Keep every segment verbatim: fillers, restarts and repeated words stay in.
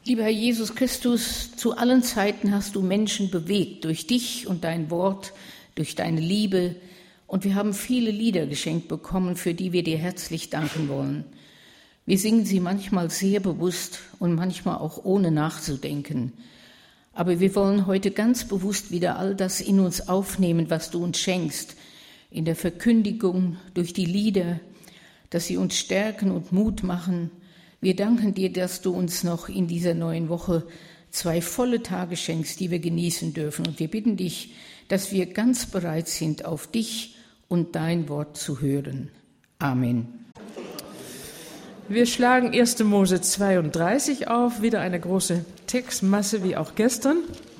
Lieber Herr Jesus Christus, zu allen Zeiten hast du Menschen bewegt, durch dich und dein Wort, durch deine Liebe. Und wir haben viele Lieder geschenkt bekommen, für die wir dir herzlich danken wollen. Wir singen sie manchmal sehr bewusst und manchmal auch ohne nachzudenken. Aber wir wollen heute ganz bewusst wieder all das in uns aufnehmen, was du uns schenkst, in der Verkündigung, durch die Lieder, dass sie uns stärken und Mut machen. Wir danken dir, dass du uns noch in dieser neuen Woche zwei volle Tage schenkst, die wir genießen dürfen. Und wir bitten dich, dass wir ganz bereit sind, auf dich und dein Wort zu hören. Amen. Wir schlagen erster Mose zweiunddreißig auf, wieder eine große Textmasse wie auch gestern.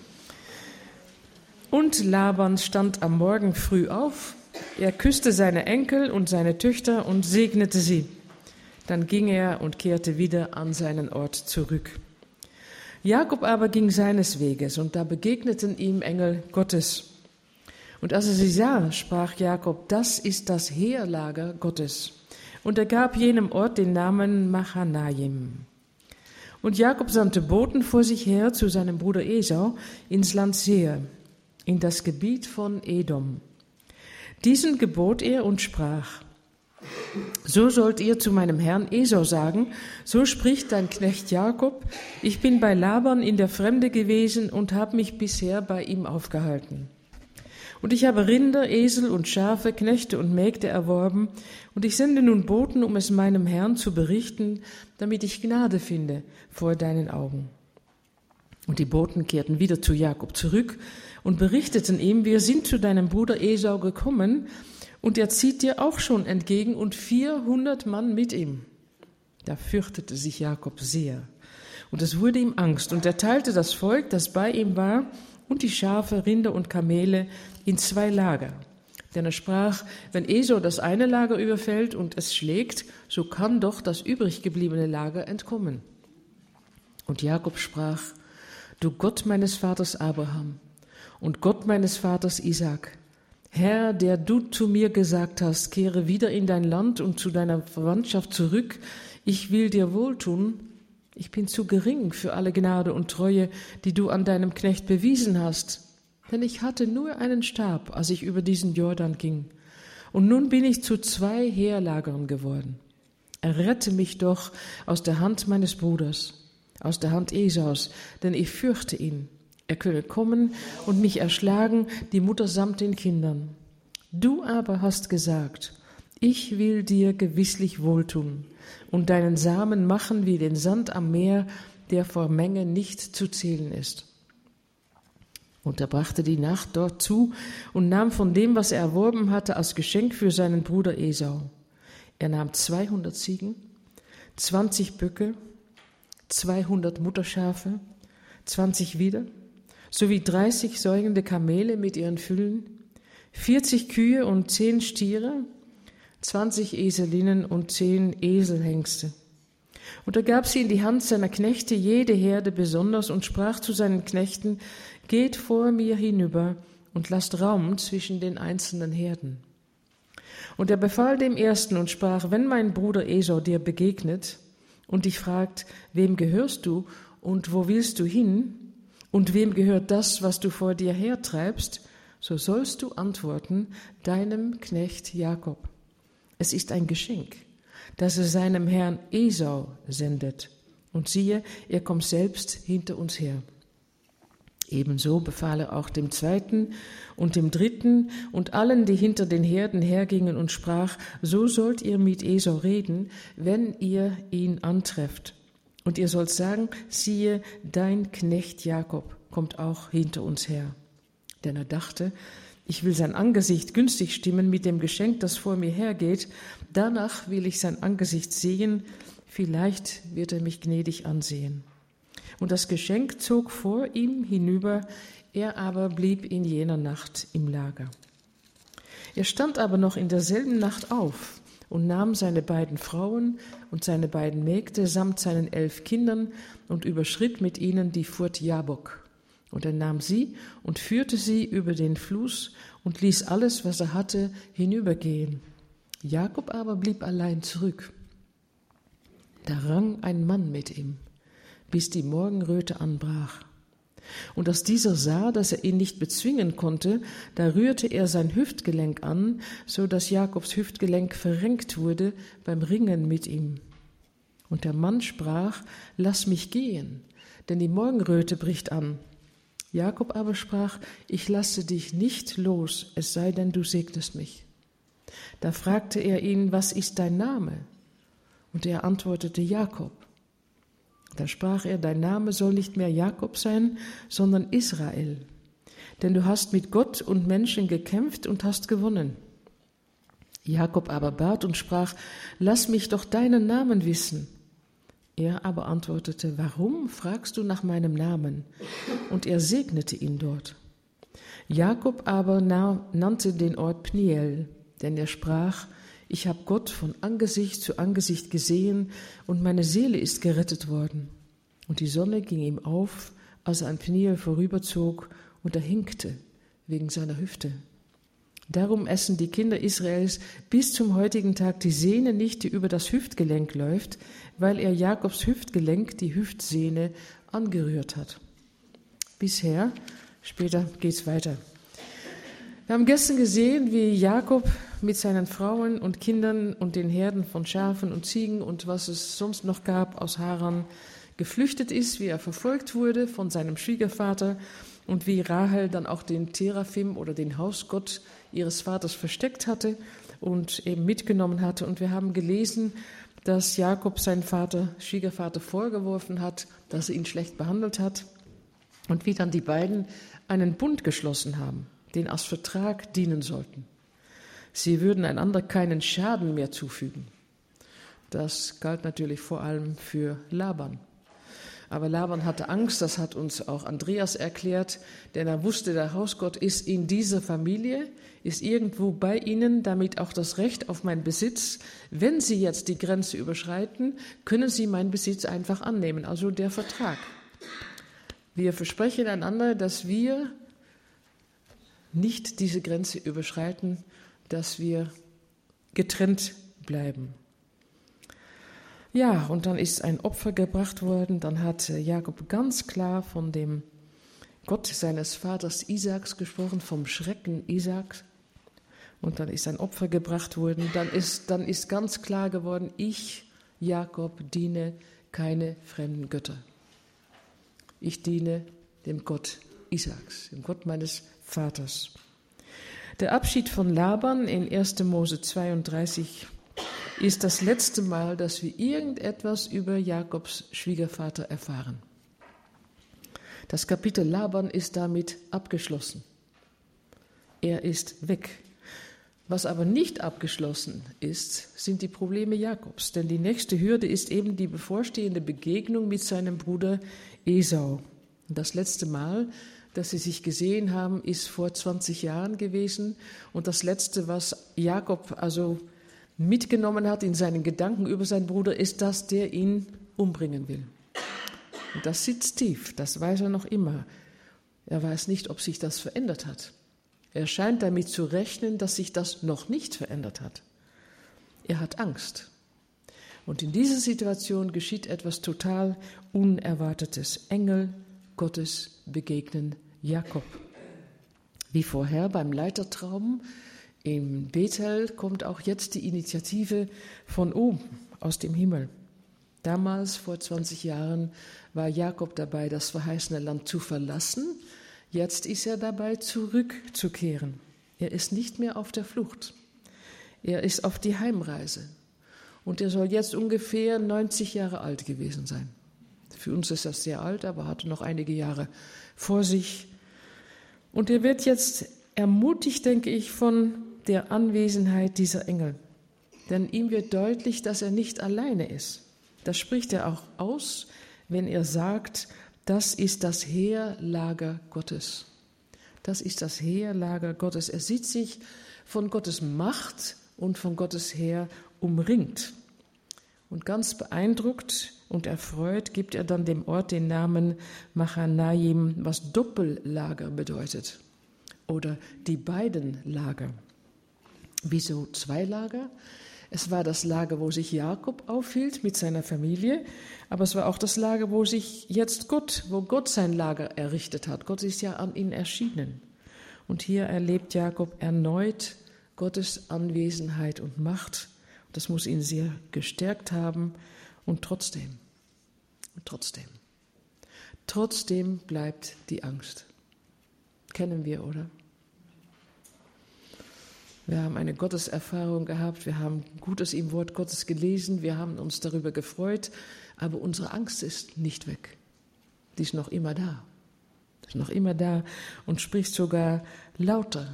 Und Laban stand am Morgen früh auf. Er küsste seine Enkel und seine Töchter und segnete sie. Dann ging er und kehrte wieder an seinen Ort zurück. Jakob aber ging seines Weges, und da begegneten ihm Engel Gottes. Und als er sie sah, sprach Jakob: Das ist das Heerlager Gottes. Und er gab jenem Ort den Namen Machanaim. Und Jakob sandte Boten vor sich her zu seinem Bruder Esau ins Land Seir, in das Gebiet von Edom. Diesen gebot er und sprach: So sollt ihr zu meinem Herrn Esau sagen, so spricht dein Knecht Jakob, ich bin bei Laban in der Fremde gewesen und habe mich bisher bei ihm aufgehalten. Und ich habe Rinder, Esel und Schafe, Knechte und Mägde erworben, und ich sende nun Boten, um es meinem Herrn zu berichten, damit ich Gnade finde vor deinen Augen. Und die Boten kehrten wieder zu Jakob zurück und berichteten ihm: Wir sind zu deinem Bruder Esau gekommen, und er zieht dir auch schon entgegen und vierhundert Mann mit ihm. Da fürchtete sich Jakob sehr, und es wurde ihm Angst, und er teilte das Volk, das bei ihm war, und die Schafe, Rinder und Kamele in zwei Lager. Denn er sprach: Wenn Esau das eine Lager überfällt und es schlägt, so kann doch das übrig gebliebene Lager entkommen. Und Jakob sprach: Du Gott meines Vaters Abraham und Gott meines Vaters Isaak, Herr, der du zu mir gesagt hast, kehre wieder in dein Land und zu deiner Verwandtschaft zurück, ich will dir wohltun. Ich bin zu gering für alle Gnade und Treue, die du an deinem Knecht bewiesen hast. Denn ich hatte nur einen Stab, als ich über diesen Jordan ging. Und nun bin ich zu zwei Heerlagern geworden. Errette mich doch aus der Hand meines Bruders, aus der Hand Esaus, denn ich fürchte ihn. Er könne kommen und mich erschlagen, die Mutter samt den Kindern. Du aber hast gesagt: Ich will dir gewisslich wohltun und deinen Samen machen wie den Sand am Meer, der vor Menge nicht zu zählen ist. Und er brachte die Nacht dort zu und nahm von dem, was er erworben hatte, als Geschenk für seinen Bruder Esau. Er nahm zweihundert Ziegen, zwanzig Böcke, zweihundert Mutterschafe, zwanzig Widder, sowie dreißig säugende Kamele mit ihren Füllen, vierzig Kühe und zehn Stiere, zwanzig Eselinnen und zehn Eselhengste. Und er gab sie in die Hand seiner Knechte, jede Herde besonders, und sprach zu seinen Knechten: Geht vor mir hinüber und lasst Raum zwischen den einzelnen Herden. Und er befahl dem Ersten und sprach: Wenn mein Bruder Esau dir begegnet und dich fragt: Wem gehörst du und wo willst du hin? Und wem gehört das, was du vor dir hertreibst? So sollst du antworten: Deinem Knecht Jakob. Es ist ein Geschenk, das er seinem Herrn Esau sendet. Und siehe, er kommt selbst hinter uns her. Ebenso befahl er auch dem Zweiten und dem Dritten und allen, die hinter den Herden hergingen, und sprach: So sollt ihr mit Esau reden, wenn ihr ihn antrefft. Und ihr sollt sagen: Siehe, dein Knecht Jakob kommt auch hinter uns her. Denn er dachte: Ich will sein Angesicht günstig stimmen mit dem Geschenk, das vor mir hergeht. Danach will ich sein Angesicht sehen. Vielleicht wird er mich gnädig ansehen. Und das Geschenk zog vor ihm hinüber, er aber blieb in jener Nacht im Lager. Er stand aber noch in derselben Nacht auf und nahm seine beiden Frauen und seine beiden Mägde samt seinen elf Kindern und überschritt mit ihnen die Furt Jabok. Und er nahm sie und führte sie über den Fluss und ließ alles, was er hatte, hinübergehen. Jakob aber blieb allein zurück. Da rang ein Mann mit ihm, bis die Morgenröte anbrach. Und als dieser sah, dass er ihn nicht bezwingen konnte, da rührte er sein Hüftgelenk an, so dass Jakobs Hüftgelenk verrenkt wurde beim Ringen mit ihm. Und der Mann sprach: Lass mich gehen, denn die Morgenröte bricht an. Jakob aber sprach: Ich lasse dich nicht los, es sei denn, du segnest mich. Da fragte er ihn: Was ist dein Name? Und er antwortete: Jakob. Da sprach er: Dein Name soll nicht mehr Jakob sein, sondern Israel. Denn du hast mit Gott und Menschen gekämpft und hast gewonnen. Jakob aber bat und sprach: Lass mich doch deinen Namen wissen. Er aber antwortete: Warum fragst du nach meinem Namen? Und er segnete ihn dort. Jakob aber nannte den Ort Pniel, denn er sprach: Ich habe Gott von Angesicht zu Angesicht gesehen und meine Seele ist gerettet worden. Und die Sonne ging ihm auf, als er an Pniel vorüberzog, und er hinkte wegen seiner Hüfte. Darum essen die Kinder Israels bis zum heutigen Tag die Sehne nicht, die über das Hüftgelenk läuft, weil er Jakobs Hüftgelenk, die Hüftsehne, angerührt hat. Bisher, später geht's weiter. Wir haben gestern gesehen, wie Jakob mit seinen Frauen und Kindern und den Herden von Schafen und Ziegen und was es sonst noch gab aus Haran geflüchtet ist, wie er verfolgt wurde von seinem Schwiegervater und wie Rahel dann auch den Teraphim oder den Hausgott ihres Vaters versteckt hatte und eben mitgenommen hatte. Und wir haben gelesen, dass Jakob seinen Vater, Schwiegervater vorgeworfen hat, dass er ihn schlecht behandelt hat und wie dann die beiden einen Bund geschlossen haben, den als Vertrag dienen sollten. Sie würden einander keinen Schaden mehr zufügen. Das galt natürlich vor allem für Laban. Aber Laban hatte Angst, das hat uns auch Andreas erklärt, denn er wusste, der Hausgott ist in dieser Familie, ist irgendwo bei ihnen, damit auch das Recht auf meinen Besitz, wenn sie jetzt die Grenze überschreiten, können sie meinen Besitz einfach annehmen, also der Vertrag. Wir versprechen einander, dass wir nicht diese Grenze überschreiten, dass wir getrennt bleiben. Ja, und dann ist ein Opfer gebracht worden. Dann hat Jakob ganz klar von dem Gott seines Vaters Isaaks gesprochen, vom Schrecken Isaaks. Und dann ist ein Opfer gebracht worden. Dann ist, dann ist ganz klar geworden, ich, Jakob, diene keine fremden Götter. Ich diene dem Gott Isaaks, dem Gott meines Vaters. Der Abschied von Laban in erster Mose zweiunddreißig ist das letzte Mal, dass wir irgendetwas über Jakobs Schwiegervater erfahren. Das Kapitel Laban ist damit abgeschlossen. Er ist weg. Was aber nicht abgeschlossen ist, sind die Probleme Jakobs. Denn die nächste Hürde ist eben die bevorstehende Begegnung mit seinem Bruder Esau. Und das letzte Mal, dass sie sich gesehen haben, ist vor zwanzig Jahren gewesen. Und das Letzte, was Jakob also mitgenommen hat in seinen Gedanken über seinen Bruder, ist, dass der ihn umbringen will. Und das sitzt tief, das weiß er noch immer. Er weiß nicht, ob sich das verändert hat. Er scheint damit zu rechnen, dass sich das noch nicht verändert hat. Er hat Angst. Und in dieser Situation geschieht etwas total Unerwartetes. Engel Gottes begegnen Jakob. Wie vorher beim Leitertraum in Bethel kommt auch jetzt die Initiative von oben, aus dem Himmel. Damals, vor zwanzig Jahren, war Jakob dabei, das verheißene Land zu verlassen. Jetzt ist er dabei, zurückzukehren. Er ist nicht mehr auf der Flucht. Er ist auf die Heimreise. Und er soll jetzt ungefähr neunzig Jahre alt gewesen sein. Für uns ist das sehr alt, aber hatte noch einige Jahre vor sich. Und er wird jetzt ermutigt, denke ich, von der Anwesenheit dieser Engel. Denn ihm wird deutlich, dass er nicht alleine ist. Das spricht er auch aus, wenn er sagt, das ist das Heerlager Gottes. Das ist das Heerlager Gottes. Er sieht sich von Gottes Macht und von Gottes Heer umringt. Und ganz beeindruckt und erfreut gibt er dann dem Ort den Namen Machanaim, was Doppellager bedeutet. Oder die beiden Lager. Wieso zwei Lager? Es war das Lager, wo sich Jakob aufhielt mit seiner Familie, aber es war auch das Lager, wo sich jetzt Gott, wo Gott sein Lager errichtet hat. Gott ist ja an ihn erschienen. Und hier erlebt Jakob erneut Gottes Anwesenheit und Macht. Das muss ihn sehr gestärkt haben. Und trotzdem, und trotzdem, trotzdem bleibt die Angst. Kennen wir, oder? Wir haben eine Gotteserfahrung gehabt, wir haben Gutes im Wort Gottes gelesen, wir haben uns darüber gefreut, aber unsere Angst ist nicht weg. Die ist noch immer da. Die ist noch immer da und spricht sogar lauter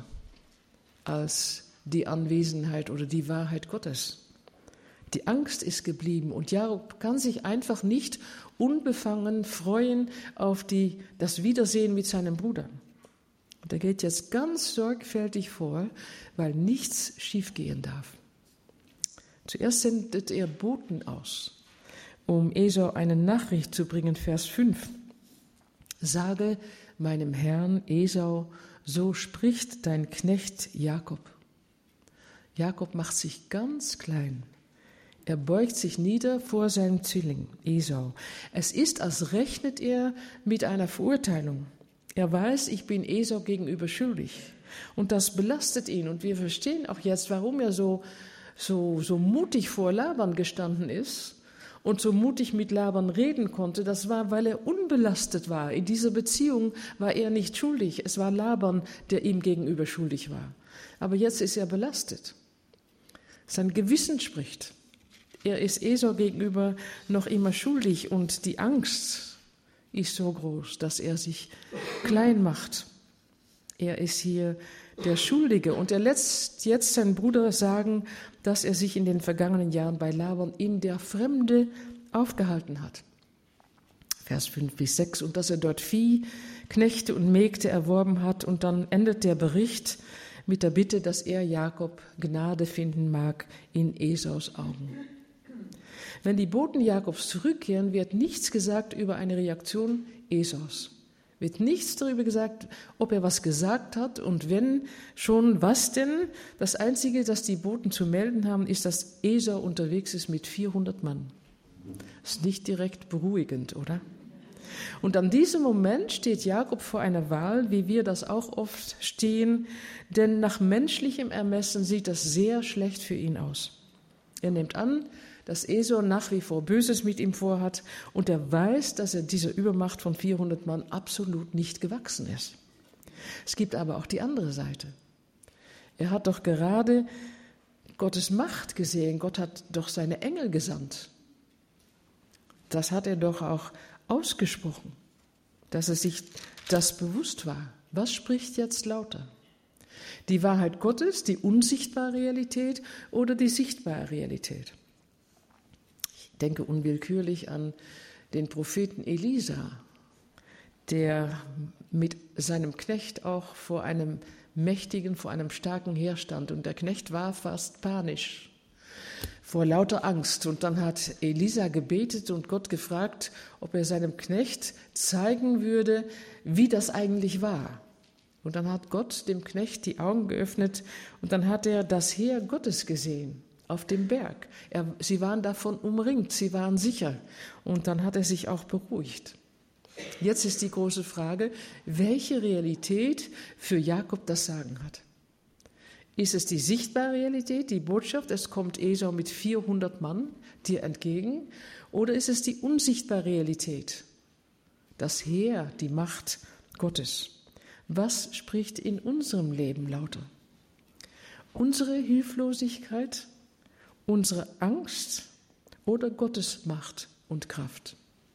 als die Anwesenheit oder die Wahrheit Gottes. Die Angst ist geblieben und Jakob kann sich einfach nicht unbefangen freuen auf die, das Wiedersehen mit seinem Bruder. Und er geht jetzt ganz sorgfältig vor, weil nichts schiefgehen darf. Zuerst sendet er Boten aus, um Esau eine Nachricht zu bringen, Vers fünf. Sage meinem Herrn Esau, so spricht dein Knecht Jakob. Jakob macht sich ganz klein. Er beugt sich nieder vor seinem Zwilling Esau. Es ist, als rechnet er mit einer Verurteilung. Er weiß, ich bin Esau gegenüber schuldig. Und das belastet ihn. Und wir verstehen auch jetzt, warum er so, so, so mutig vor Laban gestanden ist und so mutig mit Laban reden konnte. Das war, weil er unbelastet war. In dieser Beziehung war er nicht schuldig. Es war Laban, der ihm gegenüber schuldig war. Aber jetzt ist er belastet. Sein Gewissen spricht. Er ist Esau gegenüber noch immer schuldig und die Angst ist so groß, dass er sich klein macht. Er ist hier der Schuldige und er lässt jetzt seinen Bruder sagen, dass er sich in den vergangenen Jahren bei Laban in der Fremde aufgehalten hat. Vers fünf bis sechs, und dass er dort Vieh, Knechte und Mägde erworben hat, und dann endet der Bericht mit der Bitte, dass er Jakob Gnade finden mag in Esaus Augen. Wenn die Boten Jakobs zurückkehren, wird nichts gesagt über eine Reaktion Esaus. Wird nichts darüber gesagt, ob er was gesagt hat und wenn schon, was denn? Das Einzige, das die Boten zu melden haben, ist, dass Esau unterwegs ist mit vierhundert Mann. Das ist nicht direkt beruhigend, oder? Und an diesem Moment steht Jakob vor einer Wahl, wie wir das auch oft stehen, denn nach menschlichem Ermessen sieht das sehr schlecht für ihn aus. Er nimmt an, dass Esau nach wie vor Böses mit ihm vorhat und er weiß, dass er dieser Übermacht von vierhundert Mann absolut nicht gewachsen ist. Es gibt aber auch die andere Seite. Er hat doch gerade Gottes Macht gesehen, Gott hat doch seine Engel gesandt. Das hat er doch auch ausgesprochen, dass er sich das bewusst war. Was spricht jetzt lauter? Die Wahrheit Gottes, die unsichtbare Realität oder die sichtbare Realität? Ich denke unwillkürlich an den Propheten Elisa, der mit seinem Knecht auch vor einem mächtigen, vor einem starken Heer stand. Und der Knecht war fast panisch vor lauter Angst. Und dann hat Elisa gebetet und Gott gefragt, ob er seinem Knecht zeigen würde, wie das eigentlich war. Und dann hat Gott dem Knecht die Augen geöffnet und dann hat er das Heer Gottes gesehen auf dem Berg. Er, sie waren davon umringt, sie waren sicher. Und dann hat er sich auch beruhigt. Jetzt ist die große Frage, welche Realität für Jakob das Sagen hat. Ist es die sichtbare Realität, die Botschaft, es kommt Esau mit vierhundert Mann dir entgegen, oder ist es die unsichtbare Realität, das Heer, die Macht Gottes? Was spricht in unserem Leben lauter? Unsere Hilflosigkeit, unsere Angst oder Gottes Macht und Kraft?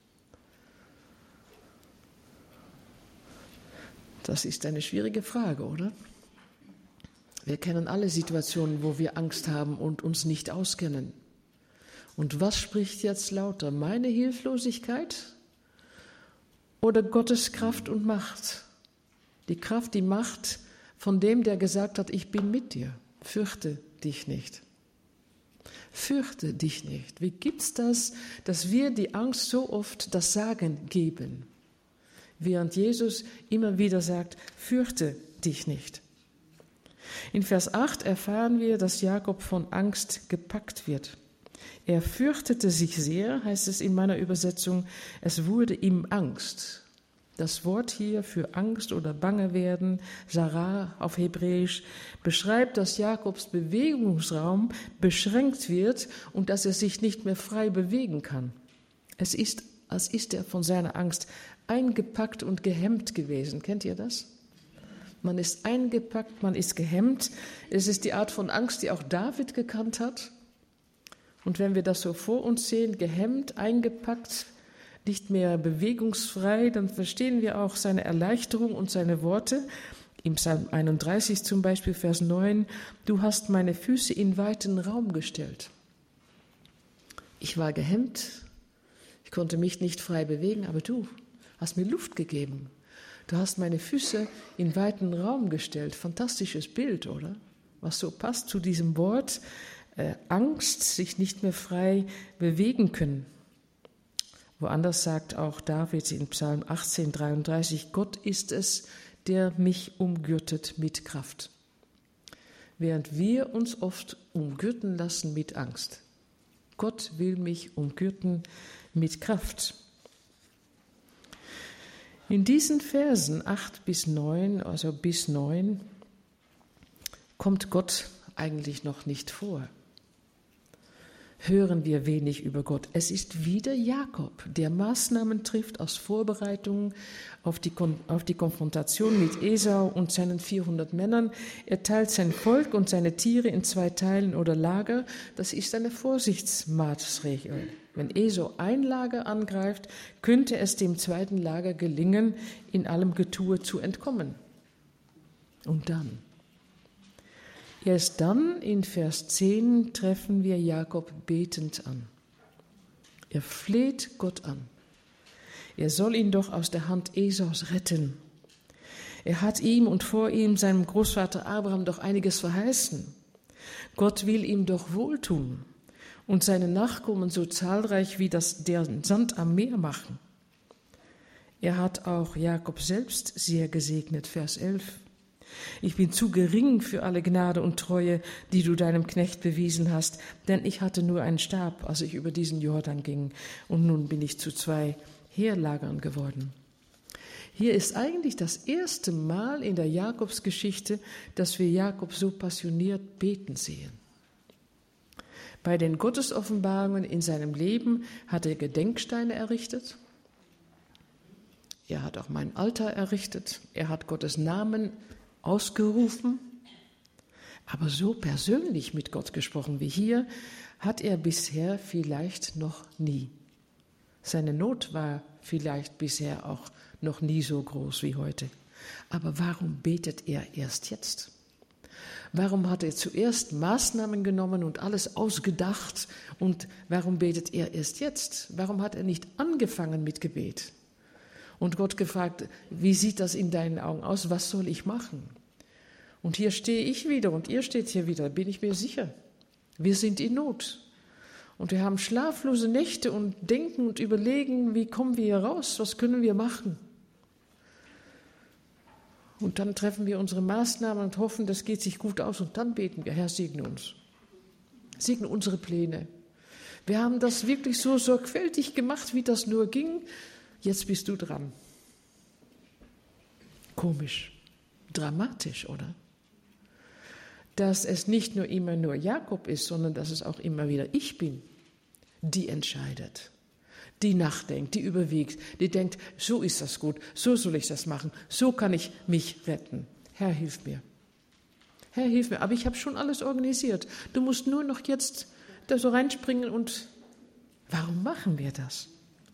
Das ist eine schwierige Frage, oder? Wir kennen alle Situationen, wo wir Angst haben und uns nicht auskennen. Und was spricht jetzt lauter? Meine Hilflosigkeit oder Gottes Kraft und Macht? Die Kraft, die Macht von dem, der gesagt hat, ich bin mit dir. Fürchte dich nicht. Fürchte dich nicht. Wie gibt's das, dass wir die Angst so oft das Sagen geben? Während Jesus immer wieder sagt, fürchte dich nicht. In Vers acht erfahren wir, dass Jakob von Angst gepackt wird. Er fürchtete sich sehr, heißt es in meiner Übersetzung, es wurde ihm Angst. Das Wort hier für Angst oder Bange werden, Sarah auf Hebräisch, beschreibt, dass Jakobs Bewegungsraum beschränkt wird und dass er sich nicht mehr frei bewegen kann. Es ist, als ist er von seiner Angst eingepackt und gehemmt gewesen. Kennt ihr das? Man ist eingepackt, man ist gehemmt. Es ist die Art von Angst, die auch David gekannt hat. Und wenn wir das so vor uns sehen, gehemmt, eingepackt, nicht mehr bewegungsfrei, dann verstehen wir auch seine Erleichterung und seine Worte. Im Psalm einunddreißig zum Beispiel, Vers neun, du hast meine Füße in weiten Raum gestellt. Ich war gehemmt, ich konnte mich nicht frei bewegen, aber du hast mir Luft gegeben. Du hast meine Füße in weiten Raum gestellt. Fantastisches Bild, oder? Was so passt zu diesem Wort, äh, Angst, sich nicht mehr frei bewegen können. Woanders sagt auch David in Psalm achtzehn, dreiunddreißig, Gott ist es, der mich umgürtet mit Kraft. Während wir uns oft umgürten lassen mit Angst. Gott will mich umgürten mit Kraft. In diesen Versen acht bis neun, also bis neun, kommt Gott eigentlich noch nicht vor. Hören wir wenig über Gott. Es ist wieder Jakob, der Maßnahmen trifft aus Vorbereitungen auf die, Kon- auf die Konfrontation mit Esau und seinen vierhundert Männern. Er teilt sein Volk und seine Tiere in zwei Teilen oder Lager. Das ist eine Vorsichtsmaßregel. Wenn Esau ein Lager angreift, könnte es dem zweiten Lager gelingen, in allem Getue zu entkommen. Und dann? Erst dann, in Vers zehn, treffen wir Jakob betend an. Er fleht Gott an. Er soll ihn doch aus der Hand Esaus retten. Er hat ihm und vor ihm, seinem Großvater Abraham, doch einiges verheißen. Gott will ihm doch wohltun und seine Nachkommen so zahlreich wie das der Sand am Meer machen. Er hat auch Jakob selbst sehr gesegnet, Vers elf. Ich bin zu gering für alle Gnade und Treue, die du deinem Knecht bewiesen hast, denn ich hatte nur einen Stab, als ich über diesen Jordan ging, und nun bin ich zu zwei Heerlagern geworden. Hier ist eigentlich das erste Mal in der Jakobsgeschichte, dass wir Jakob so passioniert beten sehen. Bei den Gottesoffenbarungen in seinem Leben hat er Gedenksteine errichtet. Er hat auch mein Altar errichtet. Er hat Gottes Namen ausgerufen. Aber so persönlich mit Gott gesprochen wie hier, hat er bisher vielleicht noch nie. Seine Not war vielleicht bisher auch noch nie so groß wie heute. Aber warum betet er erst jetzt? Warum hat er zuerst Maßnahmen genommen und alles ausgedacht? Und warum betet er erst jetzt? Warum hat er nicht angefangen mit Gebet? Und Gott gefragt, wie sieht das in deinen Augen aus? Was soll ich machen? Und hier stehe ich wieder und ihr steht hier wieder, bin ich mir sicher. Wir sind in Not. Und wir haben schlaflose Nächte und denken und überlegen, wie kommen wir hier raus? Was können wir machen? Und dann treffen wir unsere Maßnahmen und hoffen, das geht sich gut aus. Und dann beten wir, Herr, segne uns. Segne unsere Pläne. Wir haben das wirklich so sorgfältig gemacht, wie das nur ging. Jetzt bist du dran. Komisch, dramatisch, oder? Dass es nicht nur immer nur Jakob ist, sondern dass es auch immer wieder ich bin, die entscheidet, die nachdenkt, die überwiegt, die denkt, so ist das gut, so soll ich das machen, so kann ich mich retten. Herr, hilf mir. Herr, hilf mir. Aber ich habe schon alles organisiert. Du musst nur noch jetzt da so reinspringen und warum machen wir das?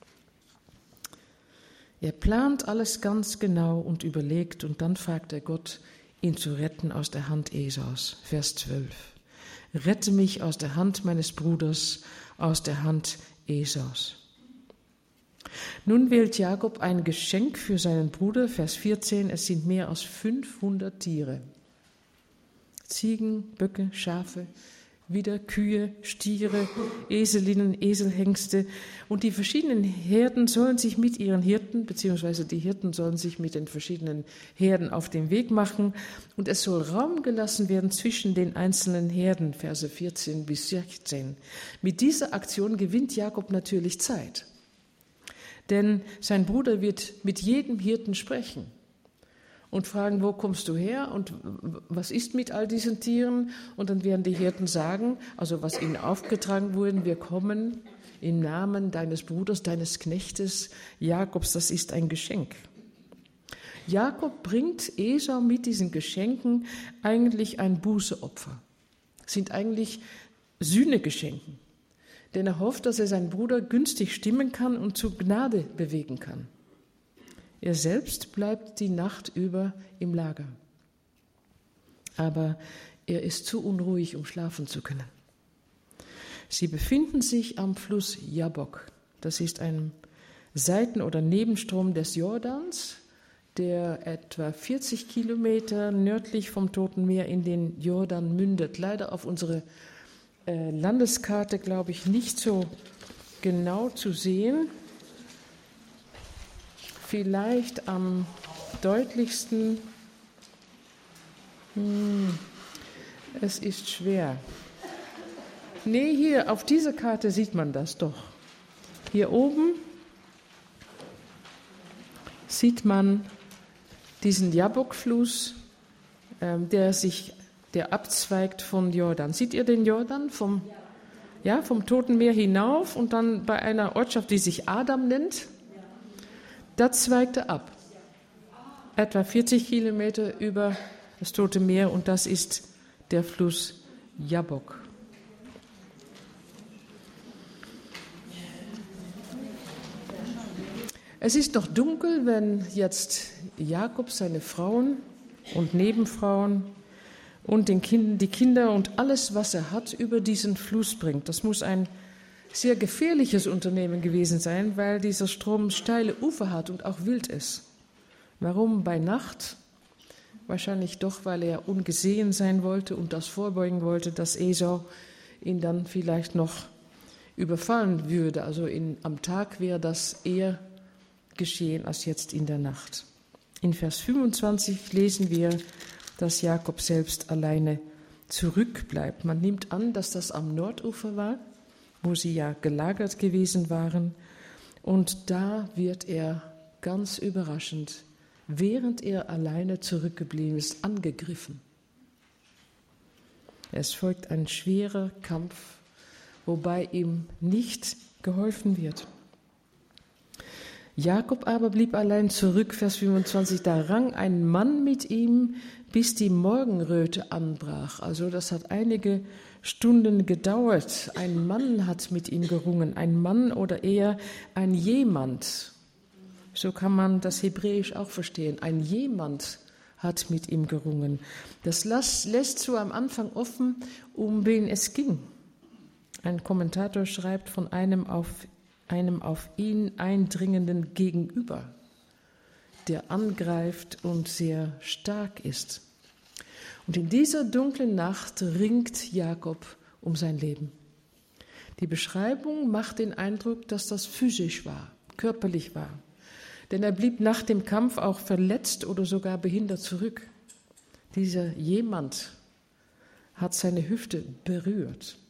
Er plant alles ganz genau und überlegt und dann fragt er Gott, ihn zu retten aus der Hand Esaus. Vers zwölf. Rette mich aus der Hand meines Bruders, aus der Hand Esaus. Nun wählt Jakob ein Geschenk für seinen Bruder. Vers vierzehn. Es sind mehr als fünfhundert Tiere. Ziegen, Böcke, Schafe, wieder Kühe, Stiere, Eselinnen, Eselhengste. Und die verschiedenen Herden sollen sich mit ihren Hirten, beziehungsweise die Hirten sollen sich mit den verschiedenen Herden auf den Weg machen. Und es soll Raum gelassen werden zwischen den einzelnen Herden, Verse vierzehn bis sechzehn. Mit dieser Aktion gewinnt Jakob natürlich Zeit. Denn sein Bruder wird mit jedem Hirten sprechen und fragen, wo kommst du her und was ist mit all diesen Tieren? Und dann werden die Hirten sagen, also was ihnen aufgetragen wurde, wir kommen im Namen deines Bruders, deines Knechtes Jakobs, das ist ein Geschenk. Jakob bringt Esau mit diesen Geschenken eigentlich ein Bußeopfer, sind eigentlich Sühnegeschenken, denn er hofft, dass er seinen Bruder günstig stimmen kann und zu Gnade bewegen kann. Er selbst bleibt die Nacht über im Lager. Aber er ist zu unruhig, um schlafen zu können. Sie befinden sich am Fluss Jabbok. Das ist ein Seiten- oder Nebenstrom des Jordans, der etwa vierzig Kilometer nördlich vom Toten Meer in den Jordan mündet. Leider auf unsere äh, Landeskarte, glaube ich, nicht so genau zu sehen. Vielleicht am deutlichsten, hm, es ist schwer. Nee, hier auf dieser Karte sieht man das doch. Hier oben sieht man diesen Jabbok-Fluss, ähm, der sich, der abzweigt von Jordan. Seht ihr den Jordan vom, ja, vom Toten Meer hinauf und dann bei einer Ortschaft, die sich Adam nennt? Da zweigt er ab, etwa vierzig Kilometer über das Tote Meer, und das ist der Fluss Jabbok. Es ist noch dunkel, wenn jetzt Jakob seine Frauen und Nebenfrauen und den Kindern, die Kinder und alles, was er hat, über diesen Fluss bringt. Das muss ein sehr gefährliches Unternehmen gewesen sein, weil dieser Strom steile Ufer hat und auch wild ist. Warum bei Nacht? Wahrscheinlich doch, weil er ungesehen sein wollte und das vorbeugen wollte, dass Esau ihn dann vielleicht noch überfallen würde. Also in, am Tag wäre das eher geschehen als jetzt in der Nacht. In Vers fünfundzwanzig lesen wir, dass Jakob selbst alleine zurückbleibt. Man nimmt an, dass das am Nordufer war, wo sie ja gelagert gewesen waren. Und da wird er ganz überraschend, während er alleine zurückgeblieben ist, angegriffen. Es folgt ein schwerer Kampf, wobei ihm nicht geholfen wird. Jakob aber blieb allein zurück, Vers fünfundzwanzig, da rang ein Mann mit ihm, bis die Morgenröte anbrach. Also das hat einige Stunden gedauert. Ein Mann hat mit ihm gerungen, ein Mann oder eher ein jemand. So kann man das Hebräisch auch verstehen. Ein jemand hat mit ihm gerungen. Das lässt so am Anfang offen, um wen es ging. Ein Kommentator schreibt von einem auf einem auf ihn eindringenden Gegenüber, der angreift und sehr stark ist. Und in dieser dunklen Nacht ringt Jakob um sein Leben. Die Beschreibung macht den Eindruck, dass das physisch war, körperlich war. Denn er blieb nach dem Kampf auch verletzt oder sogar behindert zurück. Dieser jemand hat seine Hüfte berührt.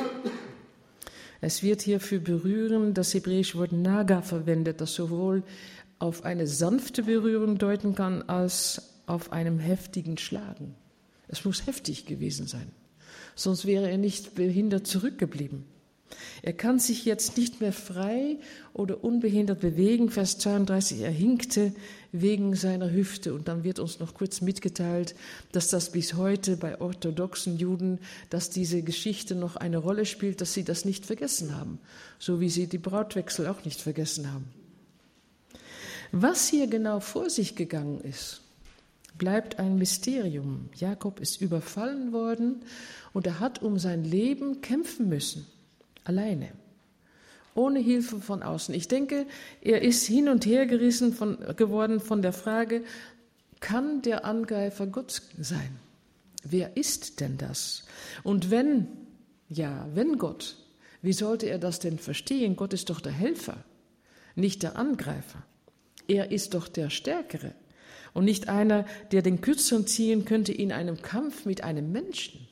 Es wird hier für berühren das hebräische Wort naga verwendet, das sowohl auf eine sanfte Berührung deuten kann, als auf einem heftigen Schlagen. Es muss heftig gewesen sein, sonst wäre er nicht behindert zurückgeblieben. Er kann sich jetzt nicht mehr frei oder unbehindert bewegen. Vers zweiunddreißig, er hinkte wegen seiner Hüfte. Und dann wird uns noch kurz mitgeteilt, dass das bis heute bei orthodoxen Juden, dass diese Geschichte noch eine Rolle spielt, dass sie das nicht vergessen haben, so wie sie die Brautwechsel auch nicht vergessen haben. Was hier genau vor sich gegangen ist, bleibt ein Mysterium. Jakob ist überfallen worden und er hat um sein Leben kämpfen müssen. Alleine, ohne Hilfe von außen. Ich denke, er ist hin und her gerissen von, geworden von der Frage, kann der Angreifer Gott sein? Wer ist denn das? Und wenn Ja, wenn Gott, wie sollte er das denn verstehen? Gott ist doch der Helfer, nicht der Angreifer. Er ist doch der Stärkere und nicht einer, der den Kürzeren ziehen könnte in einem Kampf mit einem Menschen.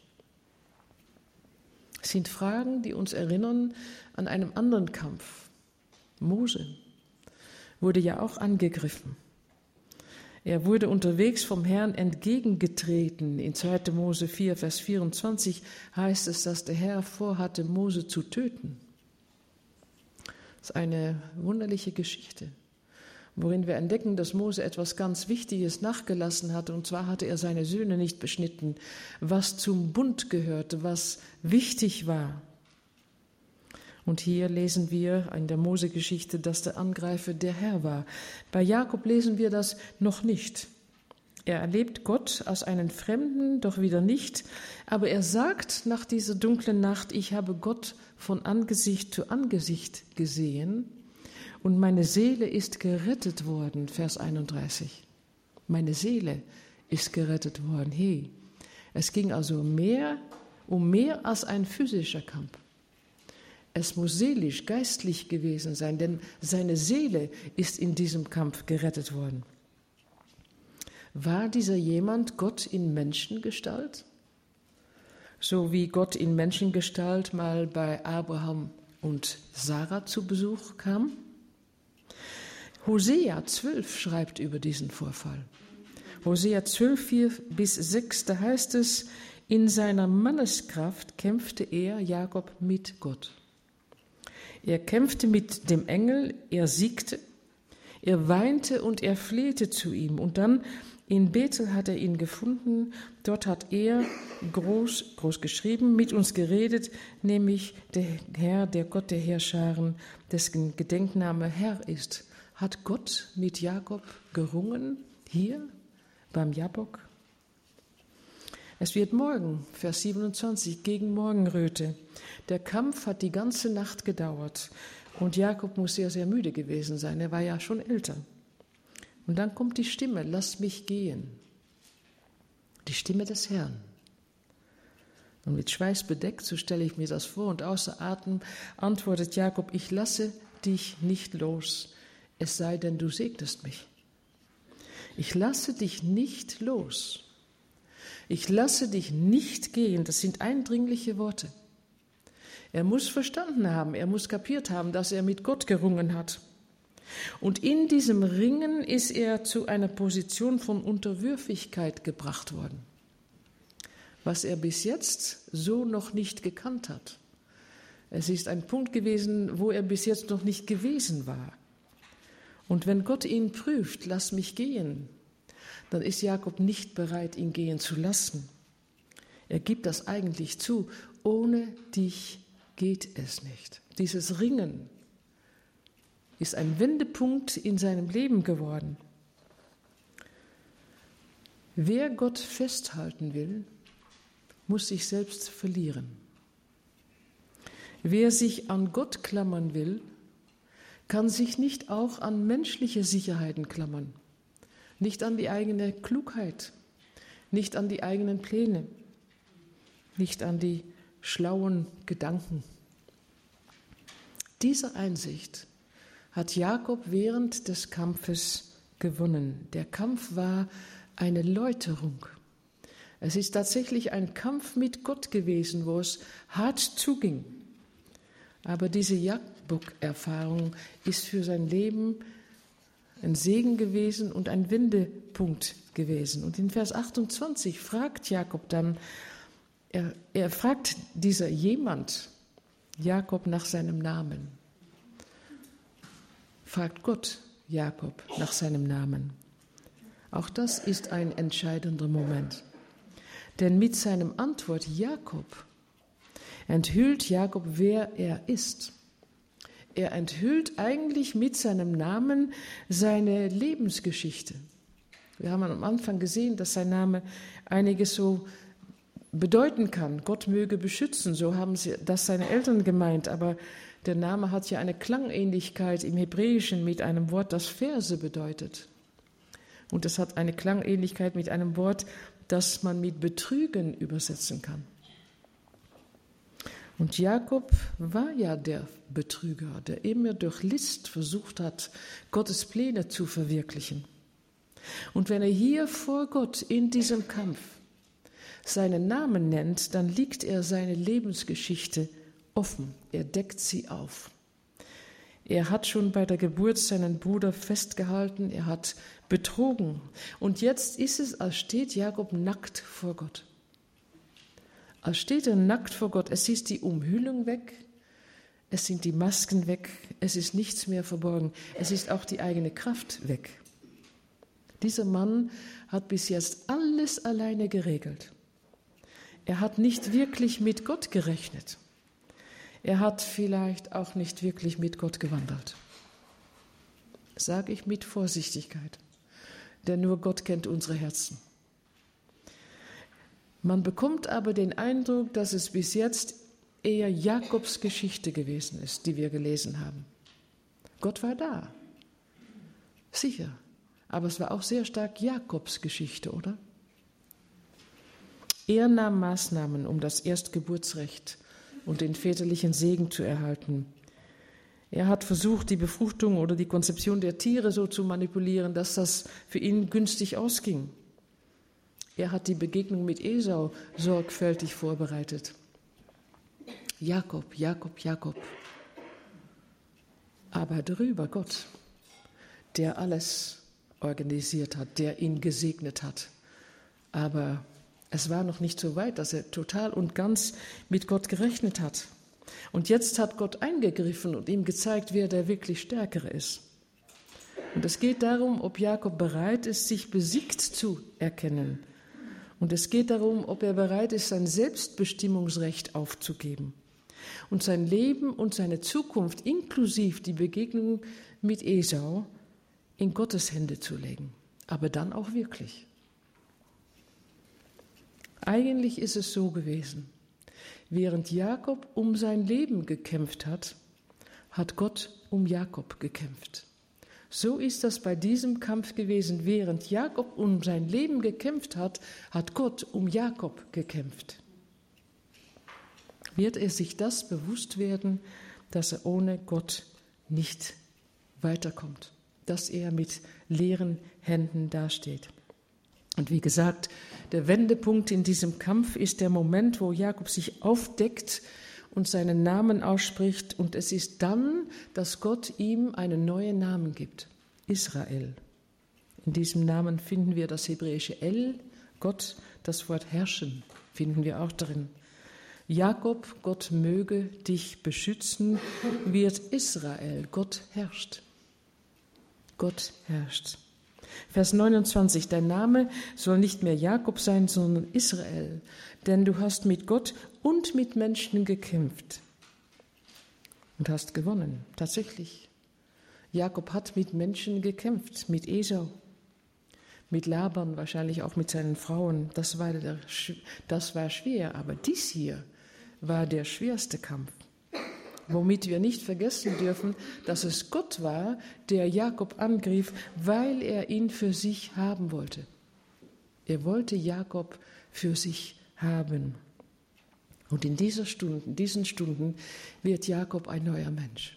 Es sind Fragen, die uns erinnern an einen anderen Kampf. Mose wurde ja auch angegriffen. Er wurde unterwegs vom Herrn entgegengetreten. In zweiter Mose vier, Vers vierundzwanzig heißt es, dass der Herr vorhatte, Mose zu töten. Das ist eine wunderliche Geschichte, worin wir entdecken, dass Mose etwas ganz Wichtiges nachgelassen hatte. Und zwar hatte er seine Söhne nicht beschnitten, was zum Bund gehörte, was wichtig war. Und hier lesen wir in der Mose-Geschichte, dass der Angreifer der Herr war. Bei Jakob lesen wir das noch nicht. Er erlebt Gott als einen Fremden, doch wieder nicht. Aber er sagt nach dieser dunklen Nacht, ich habe Gott von Angesicht zu Angesicht gesehen und meine Seele ist gerettet worden, Vers einunddreißig. Meine Seele ist gerettet worden. Hey, es ging also mehr, um mehr als ein physischer Kampf. Es muss seelisch, geistlich gewesen sein, denn seine Seele ist in diesem Kampf gerettet worden. War dieser jemand Gott in Menschengestalt? So wie Gott in Menschengestalt mal bei Abraham und Sarah zu Besuch kam? Hosea zwölf schreibt über diesen Vorfall. Hosea zwölf, vier bis sechs, da heißt es, in seiner Manneskraft kämpfte er, Jakob, mit Gott. Er kämpfte mit dem Engel, er siegte, er weinte und er flehte zu ihm. Und dann in Bethel hat er ihn gefunden, dort hat er, groß, groß geschrieben, mit uns geredet, nämlich der Herr, der Gott der Heerscharen, dessen Gedenkname Herr ist. Hat Gott mit Jakob gerungen, hier beim Jabbok? Es wird morgen, Vers siebenundzwanzig, gegen Morgenröte. Der Kampf hat die ganze Nacht gedauert und Jakob muss sehr, sehr müde gewesen sein. Er war ja schon älter. Und dann kommt die Stimme, lass mich gehen. Die Stimme des Herrn. Und mit Schweiß bedeckt, so stelle ich mir das vor, und außer Atem antwortet Jakob, ich lasse dich nicht los, es sei denn, du segnest mich. Ich lasse dich nicht los. Ich lasse dich nicht gehen. Das sind eindringliche Worte. Er muss verstanden haben, er muss kapiert haben, dass er mit Gott gerungen hat. Und in diesem Ringen ist er zu einer Position von Unterwürfigkeit gebracht worden, was er bis jetzt so noch nicht gekannt hat. Es ist ein Punkt gewesen, wo er bis jetzt noch nicht gewesen war. Und wenn Gott ihn prüft, lass mich gehen, dann ist Jakob nicht bereit, ihn gehen zu lassen. Er gibt das eigentlich zu, ohne dich geht es nicht. Dieses Ringen ist ein Wendepunkt in seinem Leben geworden. Wer Gott festhalten will, muss sich selbst verlieren. Wer sich an Gott klammern will, kann sich nicht auch an menschliche Sicherheiten klammern. Nicht an die eigene Klugheit, nicht an die eigenen Pläne, nicht an die schlauen Gedanken. Diese Einsicht hat Jakob während des Kampfes gewonnen. Der Kampf war eine Läuterung. Es ist tatsächlich ein Kampf mit Gott gewesen, wo es hart zuging. Aber diese Jabbok-Erfahrung ist für sein Leben ein Segen gewesen und ein Wendepunkt gewesen. Und in Vers achtundzwanzig fragt Jakob dann, er, er fragt dieser jemand, Jakob nach seinem Namen. Fragt Gott Jakob nach seinem Namen. Auch das ist ein entscheidender Moment. Denn mit seinem Antwort Jakob enthüllt Jakob, wer er ist. Er enthüllt eigentlich mit seinem Namen seine Lebensgeschichte. Wir haben am Anfang gesehen, dass sein Name einiges so bedeuten kann. Gott möge beschützen, so haben sie das seine Eltern gemeint. Aber der Name hat ja eine Klangähnlichkeit im Hebräischen mit einem Wort, das Verse bedeutet. Und es hat eine Klangähnlichkeit mit einem Wort, das man mit Betrügen übersetzen kann. Und Jakob war ja der Betrüger, der immer durch List versucht hat, Gottes Pläne zu verwirklichen. Und wenn er hier vor Gott in diesem Kampf seinen Namen nennt, dann liegt er seine Lebensgeschichte offen. Er deckt sie auf. Er hat schon bei der Geburt seinen Bruder festgehalten, er hat betrogen. Und jetzt ist es, als steht Jakob nackt vor Gott. Als steht er nackt vor Gott. Es ist die Umhüllung weg, es sind die Masken weg, es ist nichts mehr verborgen, es ist auch die eigene Kraft weg. Dieser Mann hat bis jetzt alles alleine geregelt. Er hat nicht wirklich mit Gott gerechnet. Er hat vielleicht auch nicht wirklich mit Gott gewandelt. Sage ich mit Vorsichtigkeit, denn nur Gott kennt unsere Herzen. Man bekommt aber den Eindruck, dass es bis jetzt eher Jakobs Geschichte gewesen ist, die wir gelesen haben. Gott war da, sicher, aber es war auch sehr stark Jakobs Geschichte, oder? Er nahm Maßnahmen, um das Erstgeburtsrecht und den väterlichen Segen zu erhalten. Er hat versucht, die Befruchtung oder die Konzeption der Tiere so zu manipulieren, dass das für ihn günstig ausging. Er hat die Begegnung mit Esau sorgfältig vorbereitet. Jakob, Jakob, Jakob. Aber darüber Gott, der alles organisiert hat, der ihn gesegnet hat. Aber es war noch nicht so weit, dass er total und ganz mit Gott gerechnet hat. Und jetzt hat Gott eingegriffen und ihm gezeigt, wer der wirklich Stärkere ist. Und es geht darum, ob Jakob bereit ist, sich besiegt zu erkennen. Und es geht darum, ob er bereit ist, sein Selbstbestimmungsrecht aufzugeben und sein Leben und seine Zukunft, inklusive die Begegnung mit Esau, in Gottes Hände zu legen. Aber dann auch wirklich. Eigentlich ist es so gewesen. Während Jakob um sein Leben gekämpft hat, hat Gott um Jakob gekämpft. So ist das bei diesem Kampf gewesen. Während Jakob um sein Leben gekämpft hat, hat Gott um Jakob gekämpft. Wird er sich das bewusst werden, dass er ohne Gott nicht weiterkommt, dass er mit leeren Händen dasteht? Und wie gesagt, der Wendepunkt in diesem Kampf ist der Moment, wo Jakob sich aufdeckt und seinen Namen ausspricht. Und es ist dann, dass Gott ihm einen neuen Namen gibt, Israel. In diesem Namen finden wir das hebräische El, Gott, das Wort herrschen, finden wir auch drin. Jakob, Gott möge dich beschützen, wird Israel, Gott herrscht. Gott herrscht. Vers neunundzwanzig, dein Name soll nicht mehr Jakob sein, sondern Israel, denn du hast mit Gott und mit Menschen gekämpft und hast gewonnen, tatsächlich. Jakob hat mit Menschen gekämpft, mit Esau, mit Laban, wahrscheinlich auch mit seinen Frauen. Das war, der, das war schwer, aber dies hier war der schwerste Kampf. Womit wir nicht vergessen dürfen, dass es Gott war, der Jakob angriff, weil er ihn für sich haben wollte. Er wollte Jakob für sich haben. Und in dieser Stunde, in diesen Stunden wird Jakob ein neuer Mensch.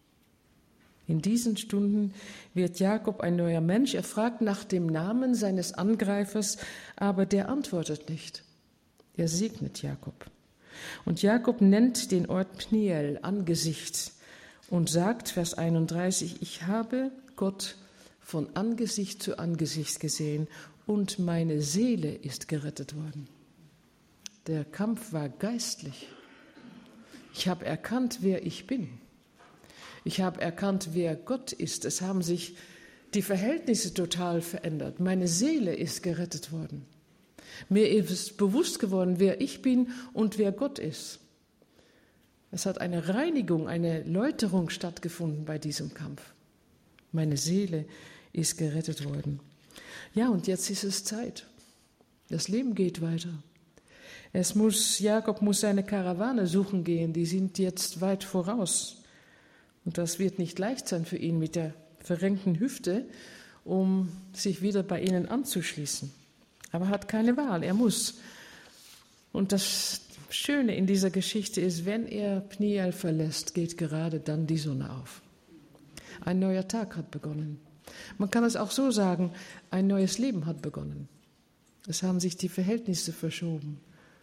In diesen Stunden wird Jakob ein neuer Mensch. Er fragt nach dem Namen seines Angreifers, aber der antwortet nicht. Er segnet Jakob. Und Jakob nennt den Ort Pniel, Angesicht, und sagt, Vers einunddreißig, ich habe Gott von Angesicht zu Angesicht gesehen und meine Seele ist gerettet worden. Der Kampf war geistlich. Ich habe erkannt, wer ich bin. Ich habe erkannt, wer Gott ist. Es haben sich die Verhältnisse total verändert. Meine Seele ist gerettet worden. Mir ist bewusst geworden, wer ich bin und wer Gott ist. Es hat eine Reinigung, eine Läuterung stattgefunden bei diesem Kampf. Meine Seele ist gerettet worden. Ja, und jetzt ist es Zeit. Das Leben geht weiter. Es muss, Jakob muss seine Karawane suchen gehen, die sind jetzt weit voraus. Und das wird nicht leicht sein für ihn mit der verrenkten Hüfte, um sich wieder bei ihnen anzuschließen. Aber er hat keine Wahl, er muss. Und das Schöne in dieser Geschichte ist, wenn er Pniel verlässt, geht gerade dann die Sonne auf. Ein neuer Tag hat begonnen. Man kann es auch so sagen, ein neues Leben hat begonnen. Es haben sich die Verhältnisse verschoben.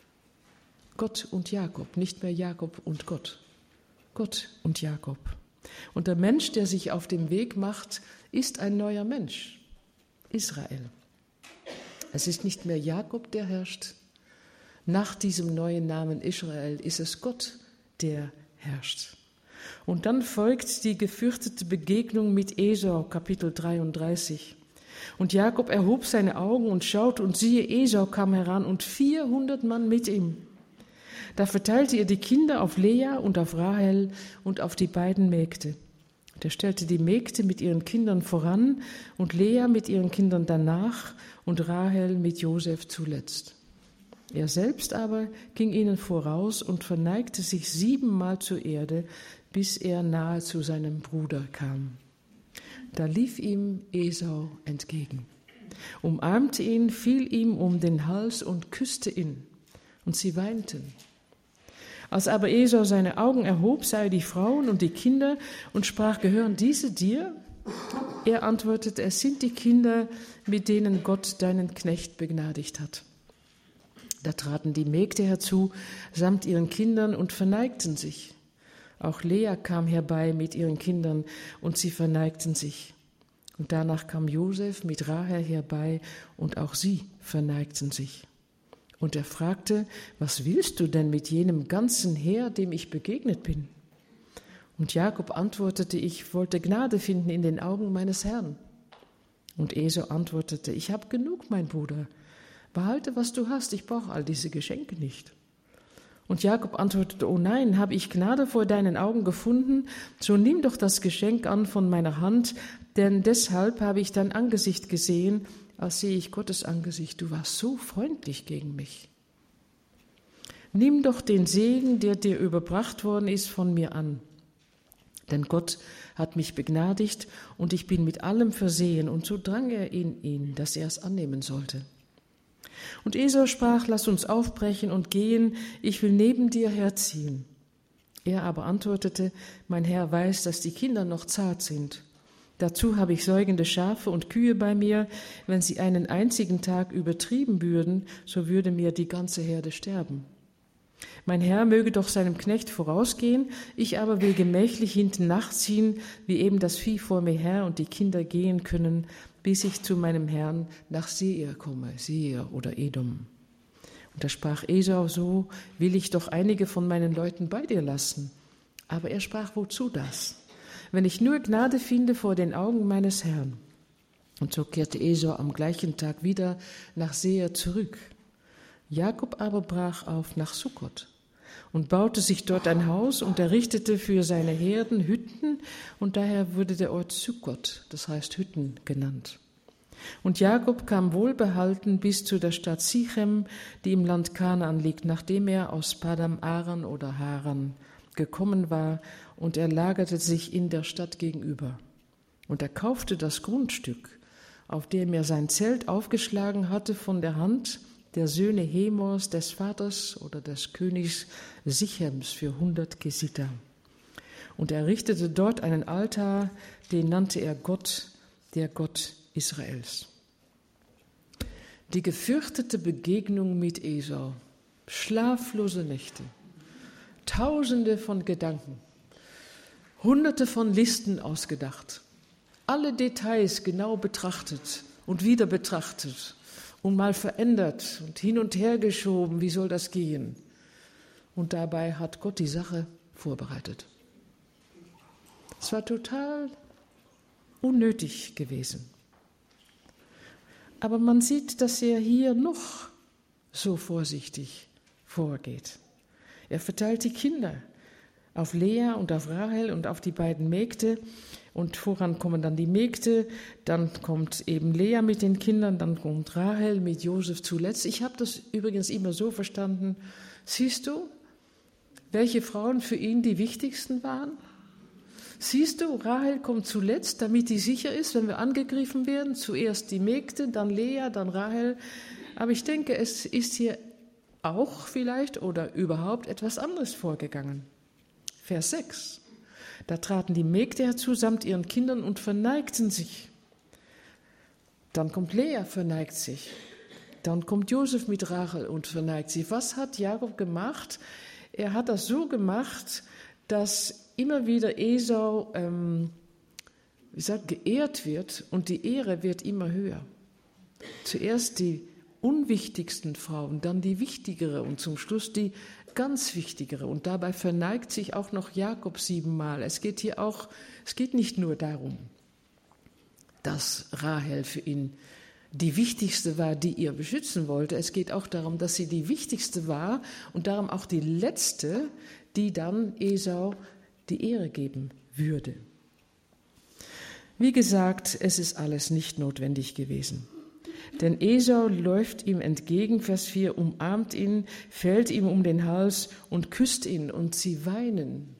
Gott und Jakob, nicht mehr Jakob und Gott. Gott und Jakob. Und der Mensch, der sich auf den Weg macht, ist ein neuer Mensch. Israel. Es ist nicht mehr Jakob, der herrscht. Nach diesem neuen Namen Israel ist es Gott, der herrscht. Und dann folgt die gefürchtete Begegnung mit Esau, Kapitel dreiunddreißig. Und Jakob erhob seine Augen und schaute, und siehe, Esau kam heran und vierhundert Mann mit ihm. Da verteilte er die Kinder auf Lea und auf Rahel und auf die beiden Mägde. Und er stellte die Mägde mit ihren Kindern voran und Lea mit ihren Kindern danach und Rahel mit Josef zuletzt. Er selbst aber ging ihnen voraus und verneigte sich siebenmal zur Erde, bis er nahe zu seinem Bruder kam. Da lief ihm Esau entgegen, umarmte ihn, fiel ihm um den Hals und küsste ihn, und sie weinten. Als aber Esau seine Augen erhob, sah er die Frauen und die Kinder und sprach, gehören diese dir? Er antwortete, es sind die Kinder, mit denen Gott deinen Knecht begnadigt hat. Da traten die Mägde herzu, samt ihren Kindern, und verneigten sich. Auch Lea kam herbei mit ihren Kindern, und sie verneigten sich. Und danach kam Josef mit Rahel herbei, und auch sie verneigten sich. Und er fragte, was willst du denn mit jenem ganzen Heer, dem ich begegnet bin? Und Jakob antwortete, ich wollte Gnade finden in den Augen meines Herrn. Und Esau antwortete, ich habe genug, mein Bruder. Behalte, was du hast, ich brauche all diese Geschenke nicht. Und Jakob antwortete, oh nein, habe ich Gnade vor deinen Augen gefunden, so nimm doch das Geschenk an von meiner Hand, denn deshalb habe ich dein Angesicht gesehen, als sehe ich Gottes Angesicht. Du warst so freundlich gegen mich. Nimm doch den Segen, der dir überbracht worden ist, von mir an. Denn Gott hat mich begnadigt und ich bin mit allem versehen. Und so drang er in ihn, dass er es annehmen sollte. Und Esau sprach, lass uns aufbrechen und gehen, ich will neben dir herziehen. Er aber antwortete, mein Herr weiß, dass die Kinder noch zart sind. Dazu habe ich säugende Schafe und Kühe bei mir. Wenn sie einen einzigen Tag übertrieben würden, so würde mir die ganze Herde sterben. Mein Herr möge doch seinem Knecht vorausgehen, ich aber will gemächlich hinten nachziehen, wie eben das Vieh vor mir her und die Kinder gehen können, bis ich zu meinem Herrn nach Seir komme, Seir oder Edom. Und da sprach Esau, so will ich doch einige von meinen Leuten bei dir lassen. Aber er sprach, wozu das? Wenn ich nur Gnade finde vor den Augen meines Herrn. Und so kehrte Esau am gleichen Tag wieder nach Seir zurück. Jakob aber brach auf nach Sukkot und baute sich dort ein Haus und errichtete für seine Herden Hütten, und daher wurde der Ort Sukkot, das heißt Hütten, genannt. Und Jakob kam wohlbehalten bis zu der Stadt Sichem, die im Land Kanaan liegt, nachdem er aus Padam Aram oder Haran gekommen war, und er lagerte sich in der Stadt gegenüber. Und er kaufte das Grundstück, auf dem er sein Zelt aufgeschlagen hatte, von der Hand der Söhne Hemors, des Vaters oder des Königs Sichems, für hundert Gesita. Und er richtete dort einen Altar, den nannte er Gott, der Gott Israels. Die gefürchtete Begegnung mit Esau, schlaflose Nächte, Tausende von Gedanken, Hunderte von Listen ausgedacht, alle Details genau betrachtet und wieder betrachtet und mal verändert und hin und her geschoben, wie soll das gehen? Und dabei hat Gott die Sache vorbereitet. Es war total unnötig gewesen. Aber man sieht, dass er hier noch so vorsichtig vorgeht. Er verteilt die Kinder auf Lea und auf Rahel und auf die beiden Mägde. Und voran kommen dann die Mägde, dann kommt eben Lea mit den Kindern, dann kommt Rahel mit Josef zuletzt. Ich habe das übrigens immer so verstanden. Siehst du, welche Frauen für ihn die wichtigsten waren? Siehst du, Rahel kommt zuletzt, damit die sicher ist, wenn wir angegriffen werden. Zuerst die Mägde, dann Lea, dann Rahel. Aber ich denke, es ist hier auch vielleicht oder überhaupt etwas anderes vorgegangen. Vers sechs. Da traten die Mägde herzu samt ihren Kindern und verneigten sich. Dann kommt Lea, verneigt sich. Dann kommt Josef mit Rachel und verneigt sich. Was hat Jakob gemacht? Er hat das so gemacht, dass immer wieder Esau, ähm, wie gesagt, geehrt wird und die Ehre wird immer höher. Zuerst die unwichtigsten Frauen, dann die wichtigere und zum Schluss die ganz wichtigere. Und dabei verneigt sich auch noch Jakob siebenmal. Es geht hier auch, es geht nicht nur darum, dass Rahel für ihn die wichtigste war, die ihr beschützen wollte. Es geht auch darum, dass sie die wichtigste war und darum auch die letzte, die dann Esau die Ehre geben würde. Wie gesagt, es ist alles nicht notwendig gewesen. Denn Esau läuft ihm entgegen, Vers vier, umarmt ihn, fällt ihm um den Hals und küsst ihn und sie weinen.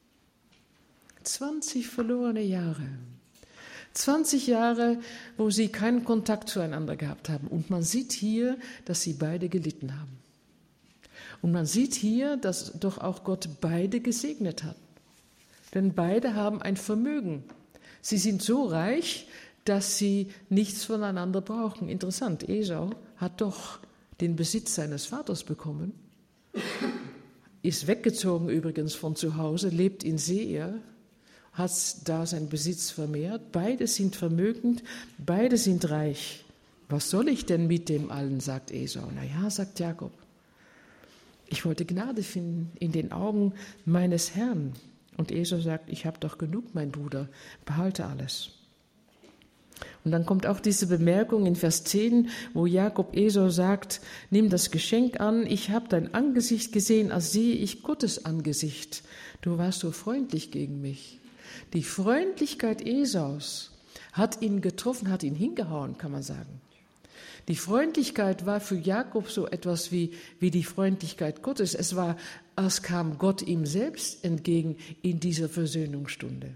zwanzig verlorene Jahre. zwanzig Jahre, wo sie keinen Kontakt zueinander gehabt haben. Und man sieht hier, dass sie beide gelitten haben. Und man sieht hier, dass doch auch Gott beide gesegnet hat. Denn beide haben ein Vermögen. Sie sind so reich, dass sie nichts voneinander brauchen. Interessant, Esau hat doch den Besitz seines Vaters bekommen, ist weggezogen übrigens von zu Hause, lebt in Seir, hat da seinen Besitz vermehrt. Beide sind vermögend, beide sind reich. Was soll ich denn mit dem allen, sagt Esau. Na ja, sagt Jakob, ich wollte Gnade finden in den Augen meines Herrn. Und Esau sagt, ich habe doch genug, mein Bruder, behalte alles. Und dann kommt auch diese Bemerkung in Vers zehn, wo Jakob Esau sagt, nimm das Geschenk an, ich habe dein Angesicht gesehen, als sehe ich Gottes Angesicht. Du warst so freundlich gegen mich. Die Freundlichkeit Esaus hat ihn getroffen, hat ihn hingehauen, kann man sagen. Die Freundlichkeit war für Jakob so etwas wie, wie die Freundlichkeit Gottes. Es war, als kam Gott ihm selbst entgegen in dieser Versöhnungsstunde.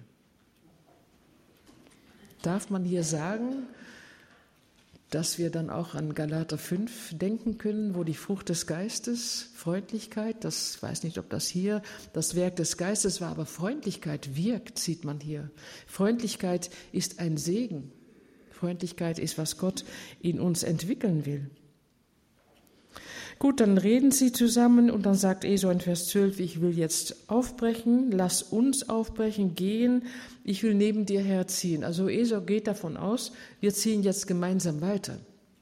Darf man hier sagen, dass wir dann auch an Galater fünf denken können, wo die Frucht des Geistes, Freundlichkeit, das ich weiß nicht, ob das hier das Werk des Geistes war, aber Freundlichkeit wirkt, sieht man hier. Freundlichkeit ist ein Segen. Freundlichkeit ist, was Gott in uns entwickeln will. Gut, dann reden sie zusammen und dann sagt Esau in Vers zwölf, ich will jetzt aufbrechen, lass uns aufbrechen, gehen, ich will neben dir herziehen. Also Esau geht davon aus, wir ziehen jetzt gemeinsam weiter.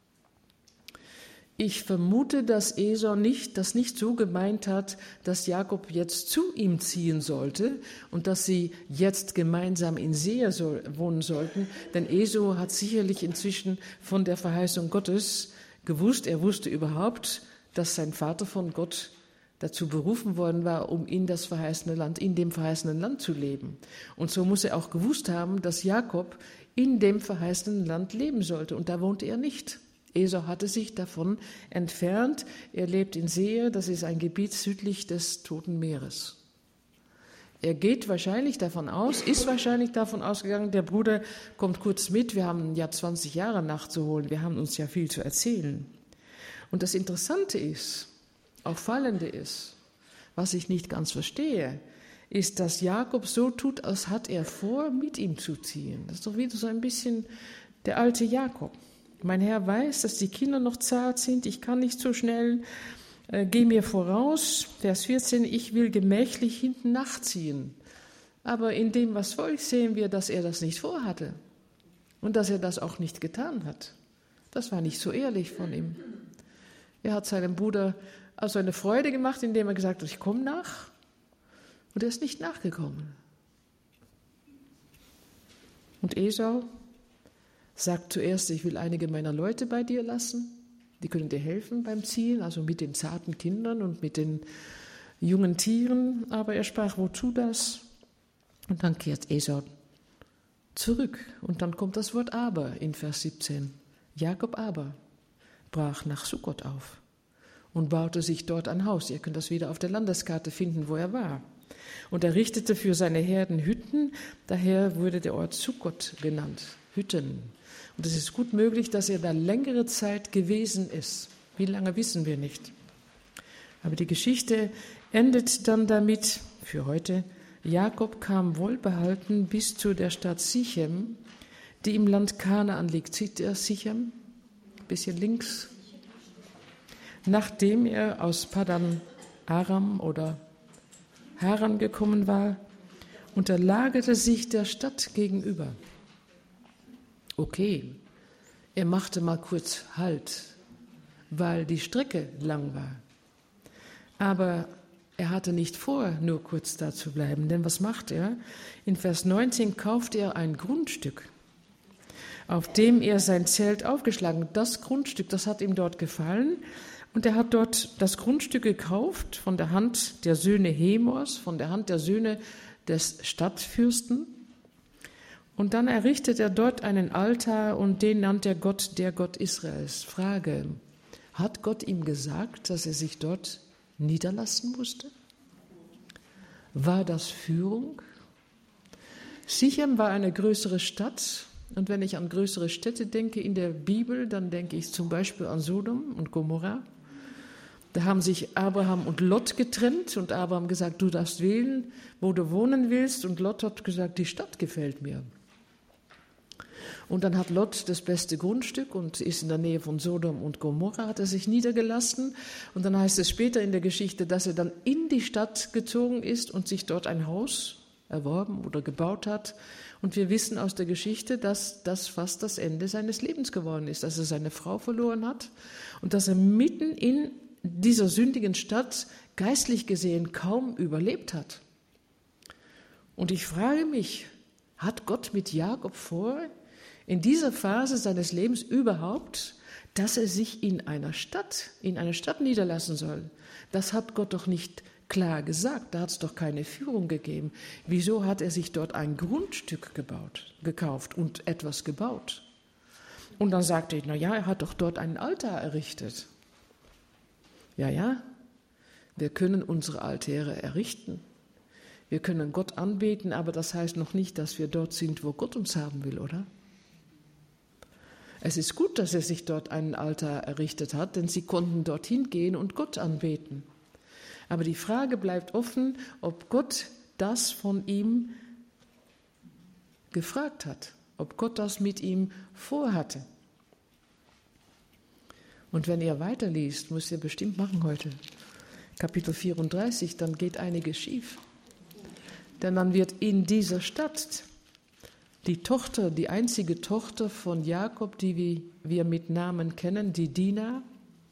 Ich vermute, dass Esau nicht, das nicht so gemeint hat, dass Jakob jetzt zu ihm ziehen sollte und dass sie jetzt gemeinsam in Seir soll, wohnen sollten, denn Esau hat sicherlich inzwischen von der Verheißung Gottes gewusst, er wusste überhaupt, dass sein Vater von Gott dazu berufen worden war, um in das verheißene Land, in dem verheißenen Land zu leben. Und so muss er auch gewusst haben, dass Jakob in dem verheißenen Land leben sollte. Und da wohnte er nicht. Esau hatte sich davon entfernt. Er lebt in Seir, das ist ein Gebiet südlich des Toten Meeres. Er geht wahrscheinlich davon aus, ist wahrscheinlich davon ausgegangen, der Bruder kommt kurz mit, wir haben ja zwanzig Jahre nachzuholen, wir haben uns ja viel zu erzählen. Und das Interessante ist, Auffallende ist, was ich nicht ganz verstehe, ist, dass Jakob so tut, als hat er vor, mit ihm zu ziehen. Das ist doch wieder so ein bisschen der alte Jakob. Mein Herr weiß, dass die Kinder noch zart sind, ich kann nicht so schnell, äh, geh mir voraus. Vers vierzehn, ich will gemächlich hinten nachziehen. Aber in dem, was folgt, sehen wir, dass er das nicht vorhatte und dass er das auch nicht getan hat. Das war nicht so ehrlich von ihm. Er hat seinem Bruder also eine Freude gemacht, indem er gesagt hat, ich komme nach. Und er ist nicht nachgekommen. Und Esau sagt zuerst, ich will einige meiner Leute bei dir lassen. Die können dir helfen beim Ziehen, also mit den zarten Kindern und mit den jungen Tieren. Aber er sprach, wozu das? Und dann kehrt Esau zurück. Und dann kommt das Wort aber in Vers siebzehn. Jakob aber brach nach Sukkot auf und baute sich dort ein Haus. Ihr könnt das wieder auf der Landeskarte finden, wo er war. Und er richtete für seine Herden Hütten, daher wurde der Ort Sukkot genannt, Hütten. Und es ist gut möglich, dass er da längere Zeit gewesen ist. Wie lange wissen wir nicht. Aber die Geschichte endet dann damit, für heute, Jakob kam wohlbehalten bis zu der Stadt Sichem, die im Land Kanaan liegt. Sieht ihr Sichem? Ein bisschen links. Nachdem er aus Padan Aram oder Haran gekommen war, und er lagerte sich der Stadt gegenüber. Okay, er machte mal kurz Halt, weil die Strecke lang war. Aber er hatte nicht vor, nur kurz da zu bleiben, denn was macht er? In Vers neunzehn kauft er ein Grundstück, auf dem er sein Zelt aufgeschlagen hat. Das Grundstück, das hat ihm dort gefallen, und er hat dort das Grundstück gekauft von der Hand der Söhne Hemors, von der Hand der Söhne des Stadtfürsten. Und dann errichtet er dort einen Altar und den nannt er Gott, der Gott Israels. Frage, hat Gott ihm gesagt, dass er sich dort niederlassen musste? War das Führung? Sichem war eine größere Stadt, und wenn ich an größere Städte denke in der Bibel, dann denke ich zum Beispiel an Sodom und Gomorra. Da haben sich Abraham und Lot getrennt und Abraham gesagt, du darfst wählen, wo du wohnen willst, und Lot hat gesagt, die Stadt gefällt mir. Und dann hat Lot das beste Grundstück und ist in der Nähe von Sodom und Gomorra, hat er sich niedergelassen. Und dann heißt es später in der Geschichte, dass er dann in die Stadt gezogen ist und sich dort ein Haus erworben oder gebaut hat. Und wir wissen aus der Geschichte, dass das fast das Ende seines Lebens geworden ist, dass er seine Frau verloren hat und dass er mitten in dieser sündigen Stadt geistlich gesehen kaum überlebt hat. Und ich frage mich, hat Gott mit Jakob vor, in dieser Phase seines Lebens überhaupt, dass er sich in einer Stadt, in einer Stadt niederlassen soll? Das hat Gott doch nicht klar gesagt, da hat es doch keine Führung gegeben. Wieso hat er sich dort ein Grundstück gebaut, gekauft und etwas gebaut? Und dann sagte ich, na ja, er hat doch dort einen Altar errichtet. Ja, ja, wir können unsere Altäre errichten. Wir können Gott anbeten, aber das heißt noch nicht, dass wir dort sind, wo Gott uns haben will, oder? Es ist gut, dass er sich dort einen Altar errichtet hat, denn sie konnten dorthin gehen und Gott anbeten. Aber die Frage bleibt offen, ob Gott das von ihm gefragt hat, ob Gott das mit ihm vorhatte. Und wenn ihr weiterliest, müsst ihr bestimmt machen heute, Kapitel vierunddreißig, dann geht einiges schief. Denn dann wird in dieser Stadt die Tochter, die einzige Tochter von Jakob, die wir mit Namen kennen, die Dina,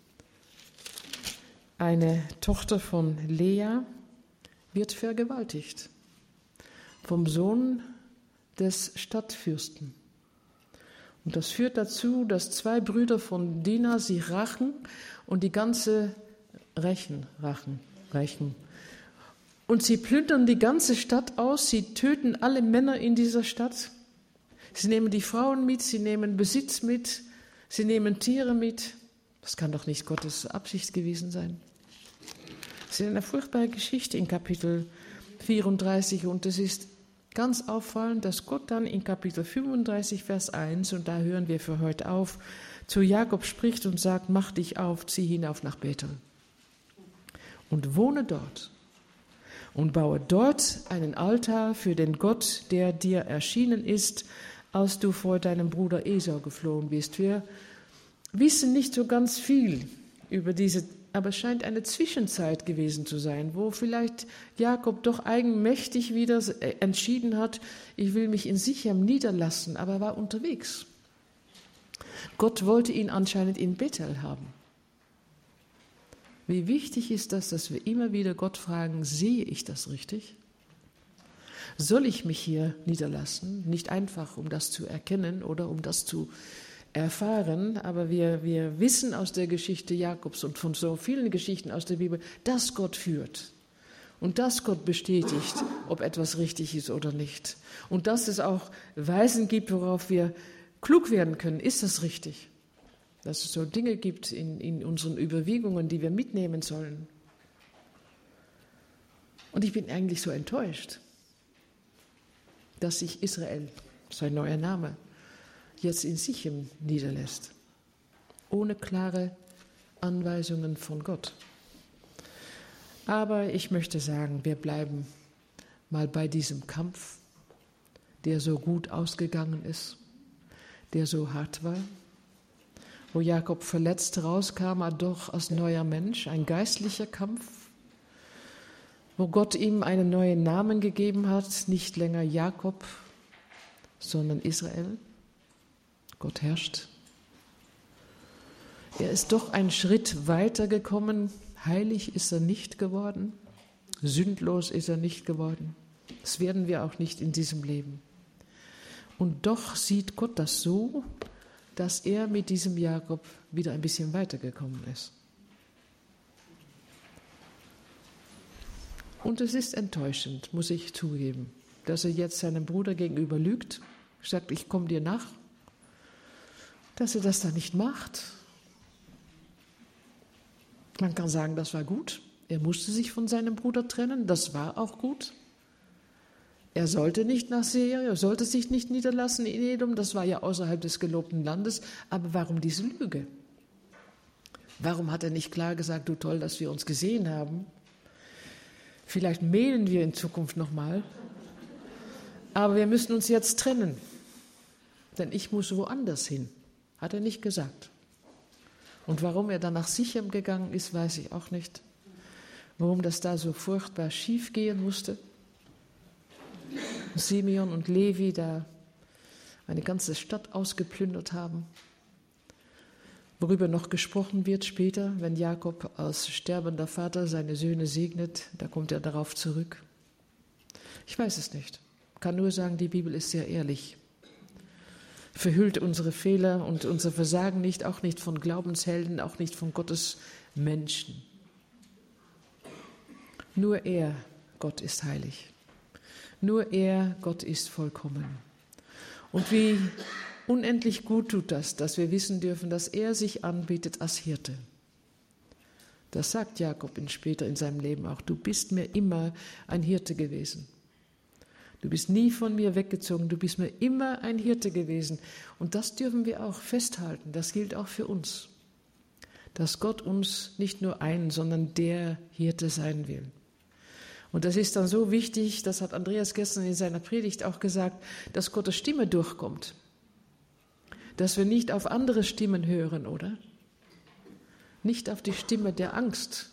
eine Tochter von Lea, wird vergewaltigt vom Sohn des Stadtfürsten. Und das führt dazu, dass zwei Brüder von Dina sich rachen und die ganze rächen, rachen, rächen. Und sie plündern die ganze Stadt aus, sie töten alle Männer in dieser Stadt. Sie nehmen die Frauen mit, sie nehmen Besitz mit, sie nehmen Tiere mit. Das kann doch nicht Gottes Absicht gewesen sein. Es ist eine furchtbare Geschichte in Kapitel vierunddreißig und es ist ganz auffallend, dass Gott dann in Kapitel fünfunddreißig, Vers eins, und da hören wir für heute auf, zu Jakob spricht und sagt, mach dich auf, zieh hinauf nach Bethel und wohne dort und baue dort einen Altar für den Gott, der dir erschienen ist, als du vor deinem Bruder Esau geflohen bist. Wir wissen nicht so ganz viel über diese, aber es scheint eine Zwischenzeit gewesen zu sein, wo vielleicht Jakob doch eigenmächtig wieder entschieden hat, ich will mich in Sichem niederlassen, aber er war unterwegs. Gott wollte ihn anscheinend in Bethel haben. Wie wichtig ist das, dass wir immer wieder Gott fragen, sehe ich das richtig? Soll ich mich hier niederlassen? Nicht einfach, um das zu erkennen oder um das zu erfahren, aber wir, wir wissen aus der Geschichte Jakobs und von so vielen Geschichten aus der Bibel, dass Gott führt und dass Gott bestätigt, ob etwas richtig ist oder nicht. Und dass es auch Weisen gibt, worauf wir klug werden können. Ist das richtig? Dass es so Dinge gibt in, in unseren Überlegungen, die wir mitnehmen sollen. Und ich bin eigentlich so enttäuscht, dass sich Israel, sein neuer Name, jetzt in Sichem niederlässt, ohne klare Anweisungen von Gott. Aber ich möchte sagen, wir bleiben mal bei diesem Kampf, der so gut ausgegangen ist, der so hart war, wo Jakob verletzt rauskam, aber doch als neuer Mensch, ein geistlicher Kampf, wo Gott ihm einen neuen Namen gegeben hat, nicht länger Jakob, sondern Israel. Gott herrscht. Er ist doch einen Schritt weiter gekommen. Heilig ist er nicht geworden. Sündlos ist er nicht geworden. Das werden wir auch nicht in diesem Leben. Und doch sieht Gott das so, dass er mit diesem Jakob wieder ein bisschen weitergekommen ist. Und es ist enttäuschend, muss ich zugeben, dass er jetzt seinem Bruder gegenüber lügt, sagt, ich komme dir nach, dass er das dann nicht macht. Man kann sagen, das war gut. Er musste sich von seinem Bruder trennen, das war auch gut. Er sollte nicht nach Seir, er sollte sich nicht niederlassen in Edom, das war ja außerhalb des gelobten Landes. Aber warum diese Lüge? Warum hat er nicht klar gesagt, du toll, dass wir uns gesehen haben? Vielleicht mählen wir in Zukunft nochmal. Aber wir müssen uns jetzt trennen, denn ich muss woanders hin, hat er nicht gesagt. Und warum er dann nach Sichem gegangen ist, weiß ich auch nicht. Warum das da so furchtbar schief gehen musste. Simeon und Levi da eine ganze Stadt ausgeplündert haben. Worüber noch gesprochen wird später, wenn Jakob als sterbender Vater seine Söhne segnet, da kommt er darauf zurück. Ich weiß es nicht. Ich kann nur sagen, die Bibel ist sehr ehrlich. Verhüllt unsere Fehler und unser Versagen nicht, auch nicht von Glaubenshelden, auch nicht von Gottes Menschen. Nur er, Gott, ist heilig. Nur er, Gott, ist vollkommen. Und wie unendlich gut tut das, dass wir wissen dürfen, dass er sich anbietet als Hirte. Das sagt Jakob in später in seinem Leben auch. Du bist mir immer ein Hirte gewesen. Du bist nie von mir weggezogen, du bist mir immer ein Hirte gewesen. Und das dürfen wir auch festhalten, das gilt auch für uns. Dass Gott uns nicht nur ein, sondern der Hirte sein will. Und das ist dann so wichtig, das hat Andreas gestern in seiner Predigt auch gesagt, dass Gottes Stimme durchkommt. Dass wir nicht auf andere Stimmen hören, oder? Nicht auf die Stimme der Angst.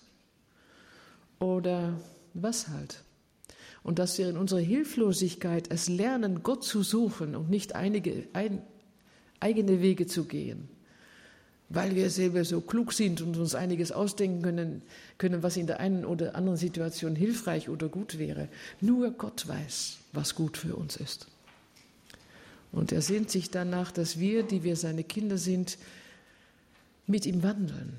Oder was halt? Und dass wir in unserer Hilflosigkeit es lernen, Gott zu suchen und nicht einige, ein, eigene Wege zu gehen. Weil wir selber so klug sind und uns einiges ausdenken können, können, was in der einen oder anderen Situation hilfreich oder gut wäre. Nur Gott weiß, was gut für uns ist. Und er sehnt sich danach, dass wir, die wir seine Kinder sind, mit ihm wandeln.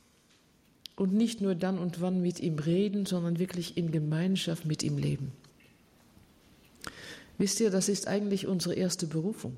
Und nicht nur dann und wann mit ihm reden, sondern wirklich in Gemeinschaft mit ihm leben. Wisst ihr, das ist eigentlich unsere erste Berufung.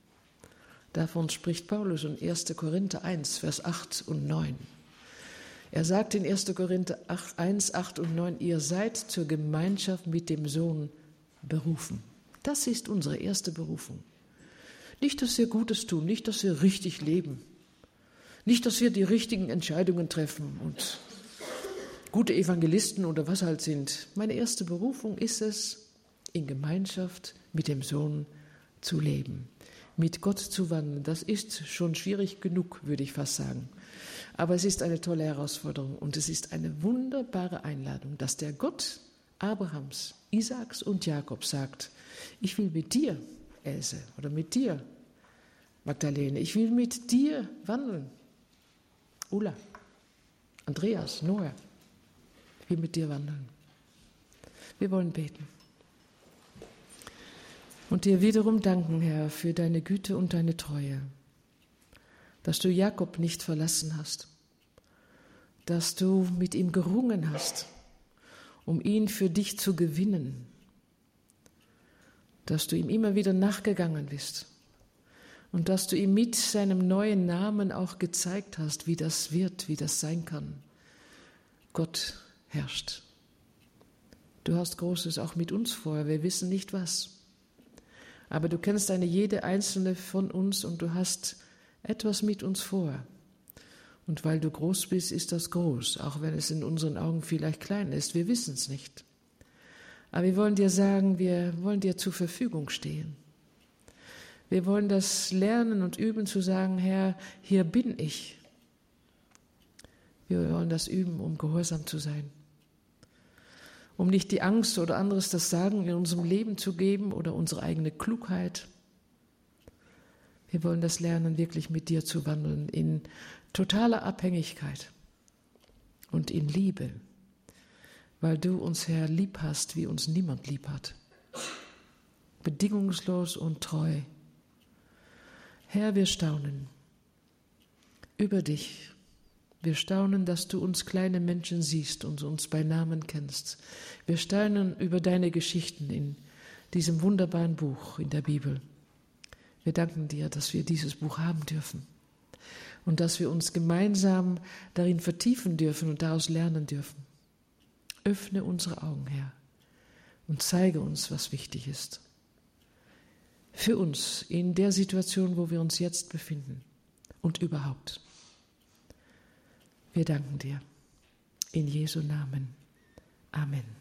Davon spricht Paulus in erster Korinther eins, Vers acht und neun. Er sagt in erster Korinther eins, acht und neun, ihr seid zur Gemeinschaft mit dem Sohn berufen. Das ist unsere erste Berufung. Nicht, dass wir Gutes tun, nicht, dass wir richtig leben, nicht, dass wir die richtigen Entscheidungen treffen und gute Evangelisten oder was halt sind. Meine erste Berufung ist es, in Gemeinschaft mit dem Sohn zu leben, mit Gott zu wandeln. Das ist schon schwierig genug, würde ich fast sagen. Aber es ist eine tolle Herausforderung und es ist eine wunderbare Einladung, dass der Gott Abrahams, Isaaks und Jakobs sagt, ich will mit dir, Else, oder mit dir, Magdalene, ich will mit dir wandeln. Ulla, Andreas, Noah, ich will mit dir wandeln. Wir wollen beten. Und dir wiederum danken, Herr, für deine Güte und deine Treue, dass du Jakob nicht verlassen hast, dass du mit ihm gerungen hast, um ihn für dich zu gewinnen, dass du ihm immer wieder nachgegangen bist und dass du ihm mit seinem neuen Namen auch gezeigt hast, wie das wird, wie das sein kann. Gott herrscht. Du hast Großes auch mit uns vor, wir wissen nicht was. Aber du kennst eine jede einzelne von uns und du hast etwas mit uns vor. Und weil du groß bist, ist das groß, auch wenn es in unseren Augen vielleicht klein ist. Wir wissen es nicht. Aber wir wollen dir sagen, wir wollen dir zur Verfügung stehen. Wir wollen das lernen und üben zu sagen, Herr, hier bin ich. Wir wollen das üben, um gehorsam zu sein. Um nicht die Angst oder anderes das Sagen in unserem Leben zu geben oder unsere eigene Klugheit. Wir wollen das lernen, wirklich mit dir zu wandeln, in totaler Abhängigkeit und in Liebe, weil du uns, Herr, lieb hast, wie uns niemand lieb hat. Bedingungslos und treu. Herr, wir staunen über dich. Wir staunen, dass du uns kleine Menschen siehst und uns bei Namen kennst. Wir staunen über deine Geschichten in diesem wunderbaren Buch in der Bibel. Wir danken dir, dass wir dieses Buch haben dürfen und dass wir uns gemeinsam darin vertiefen dürfen und daraus lernen dürfen. Öffne unsere Augen, Herr, und zeige uns, was wichtig ist. Für uns in der Situation, wo wir uns jetzt befinden und überhaupt. Wir danken dir. In Jesu Namen. Amen.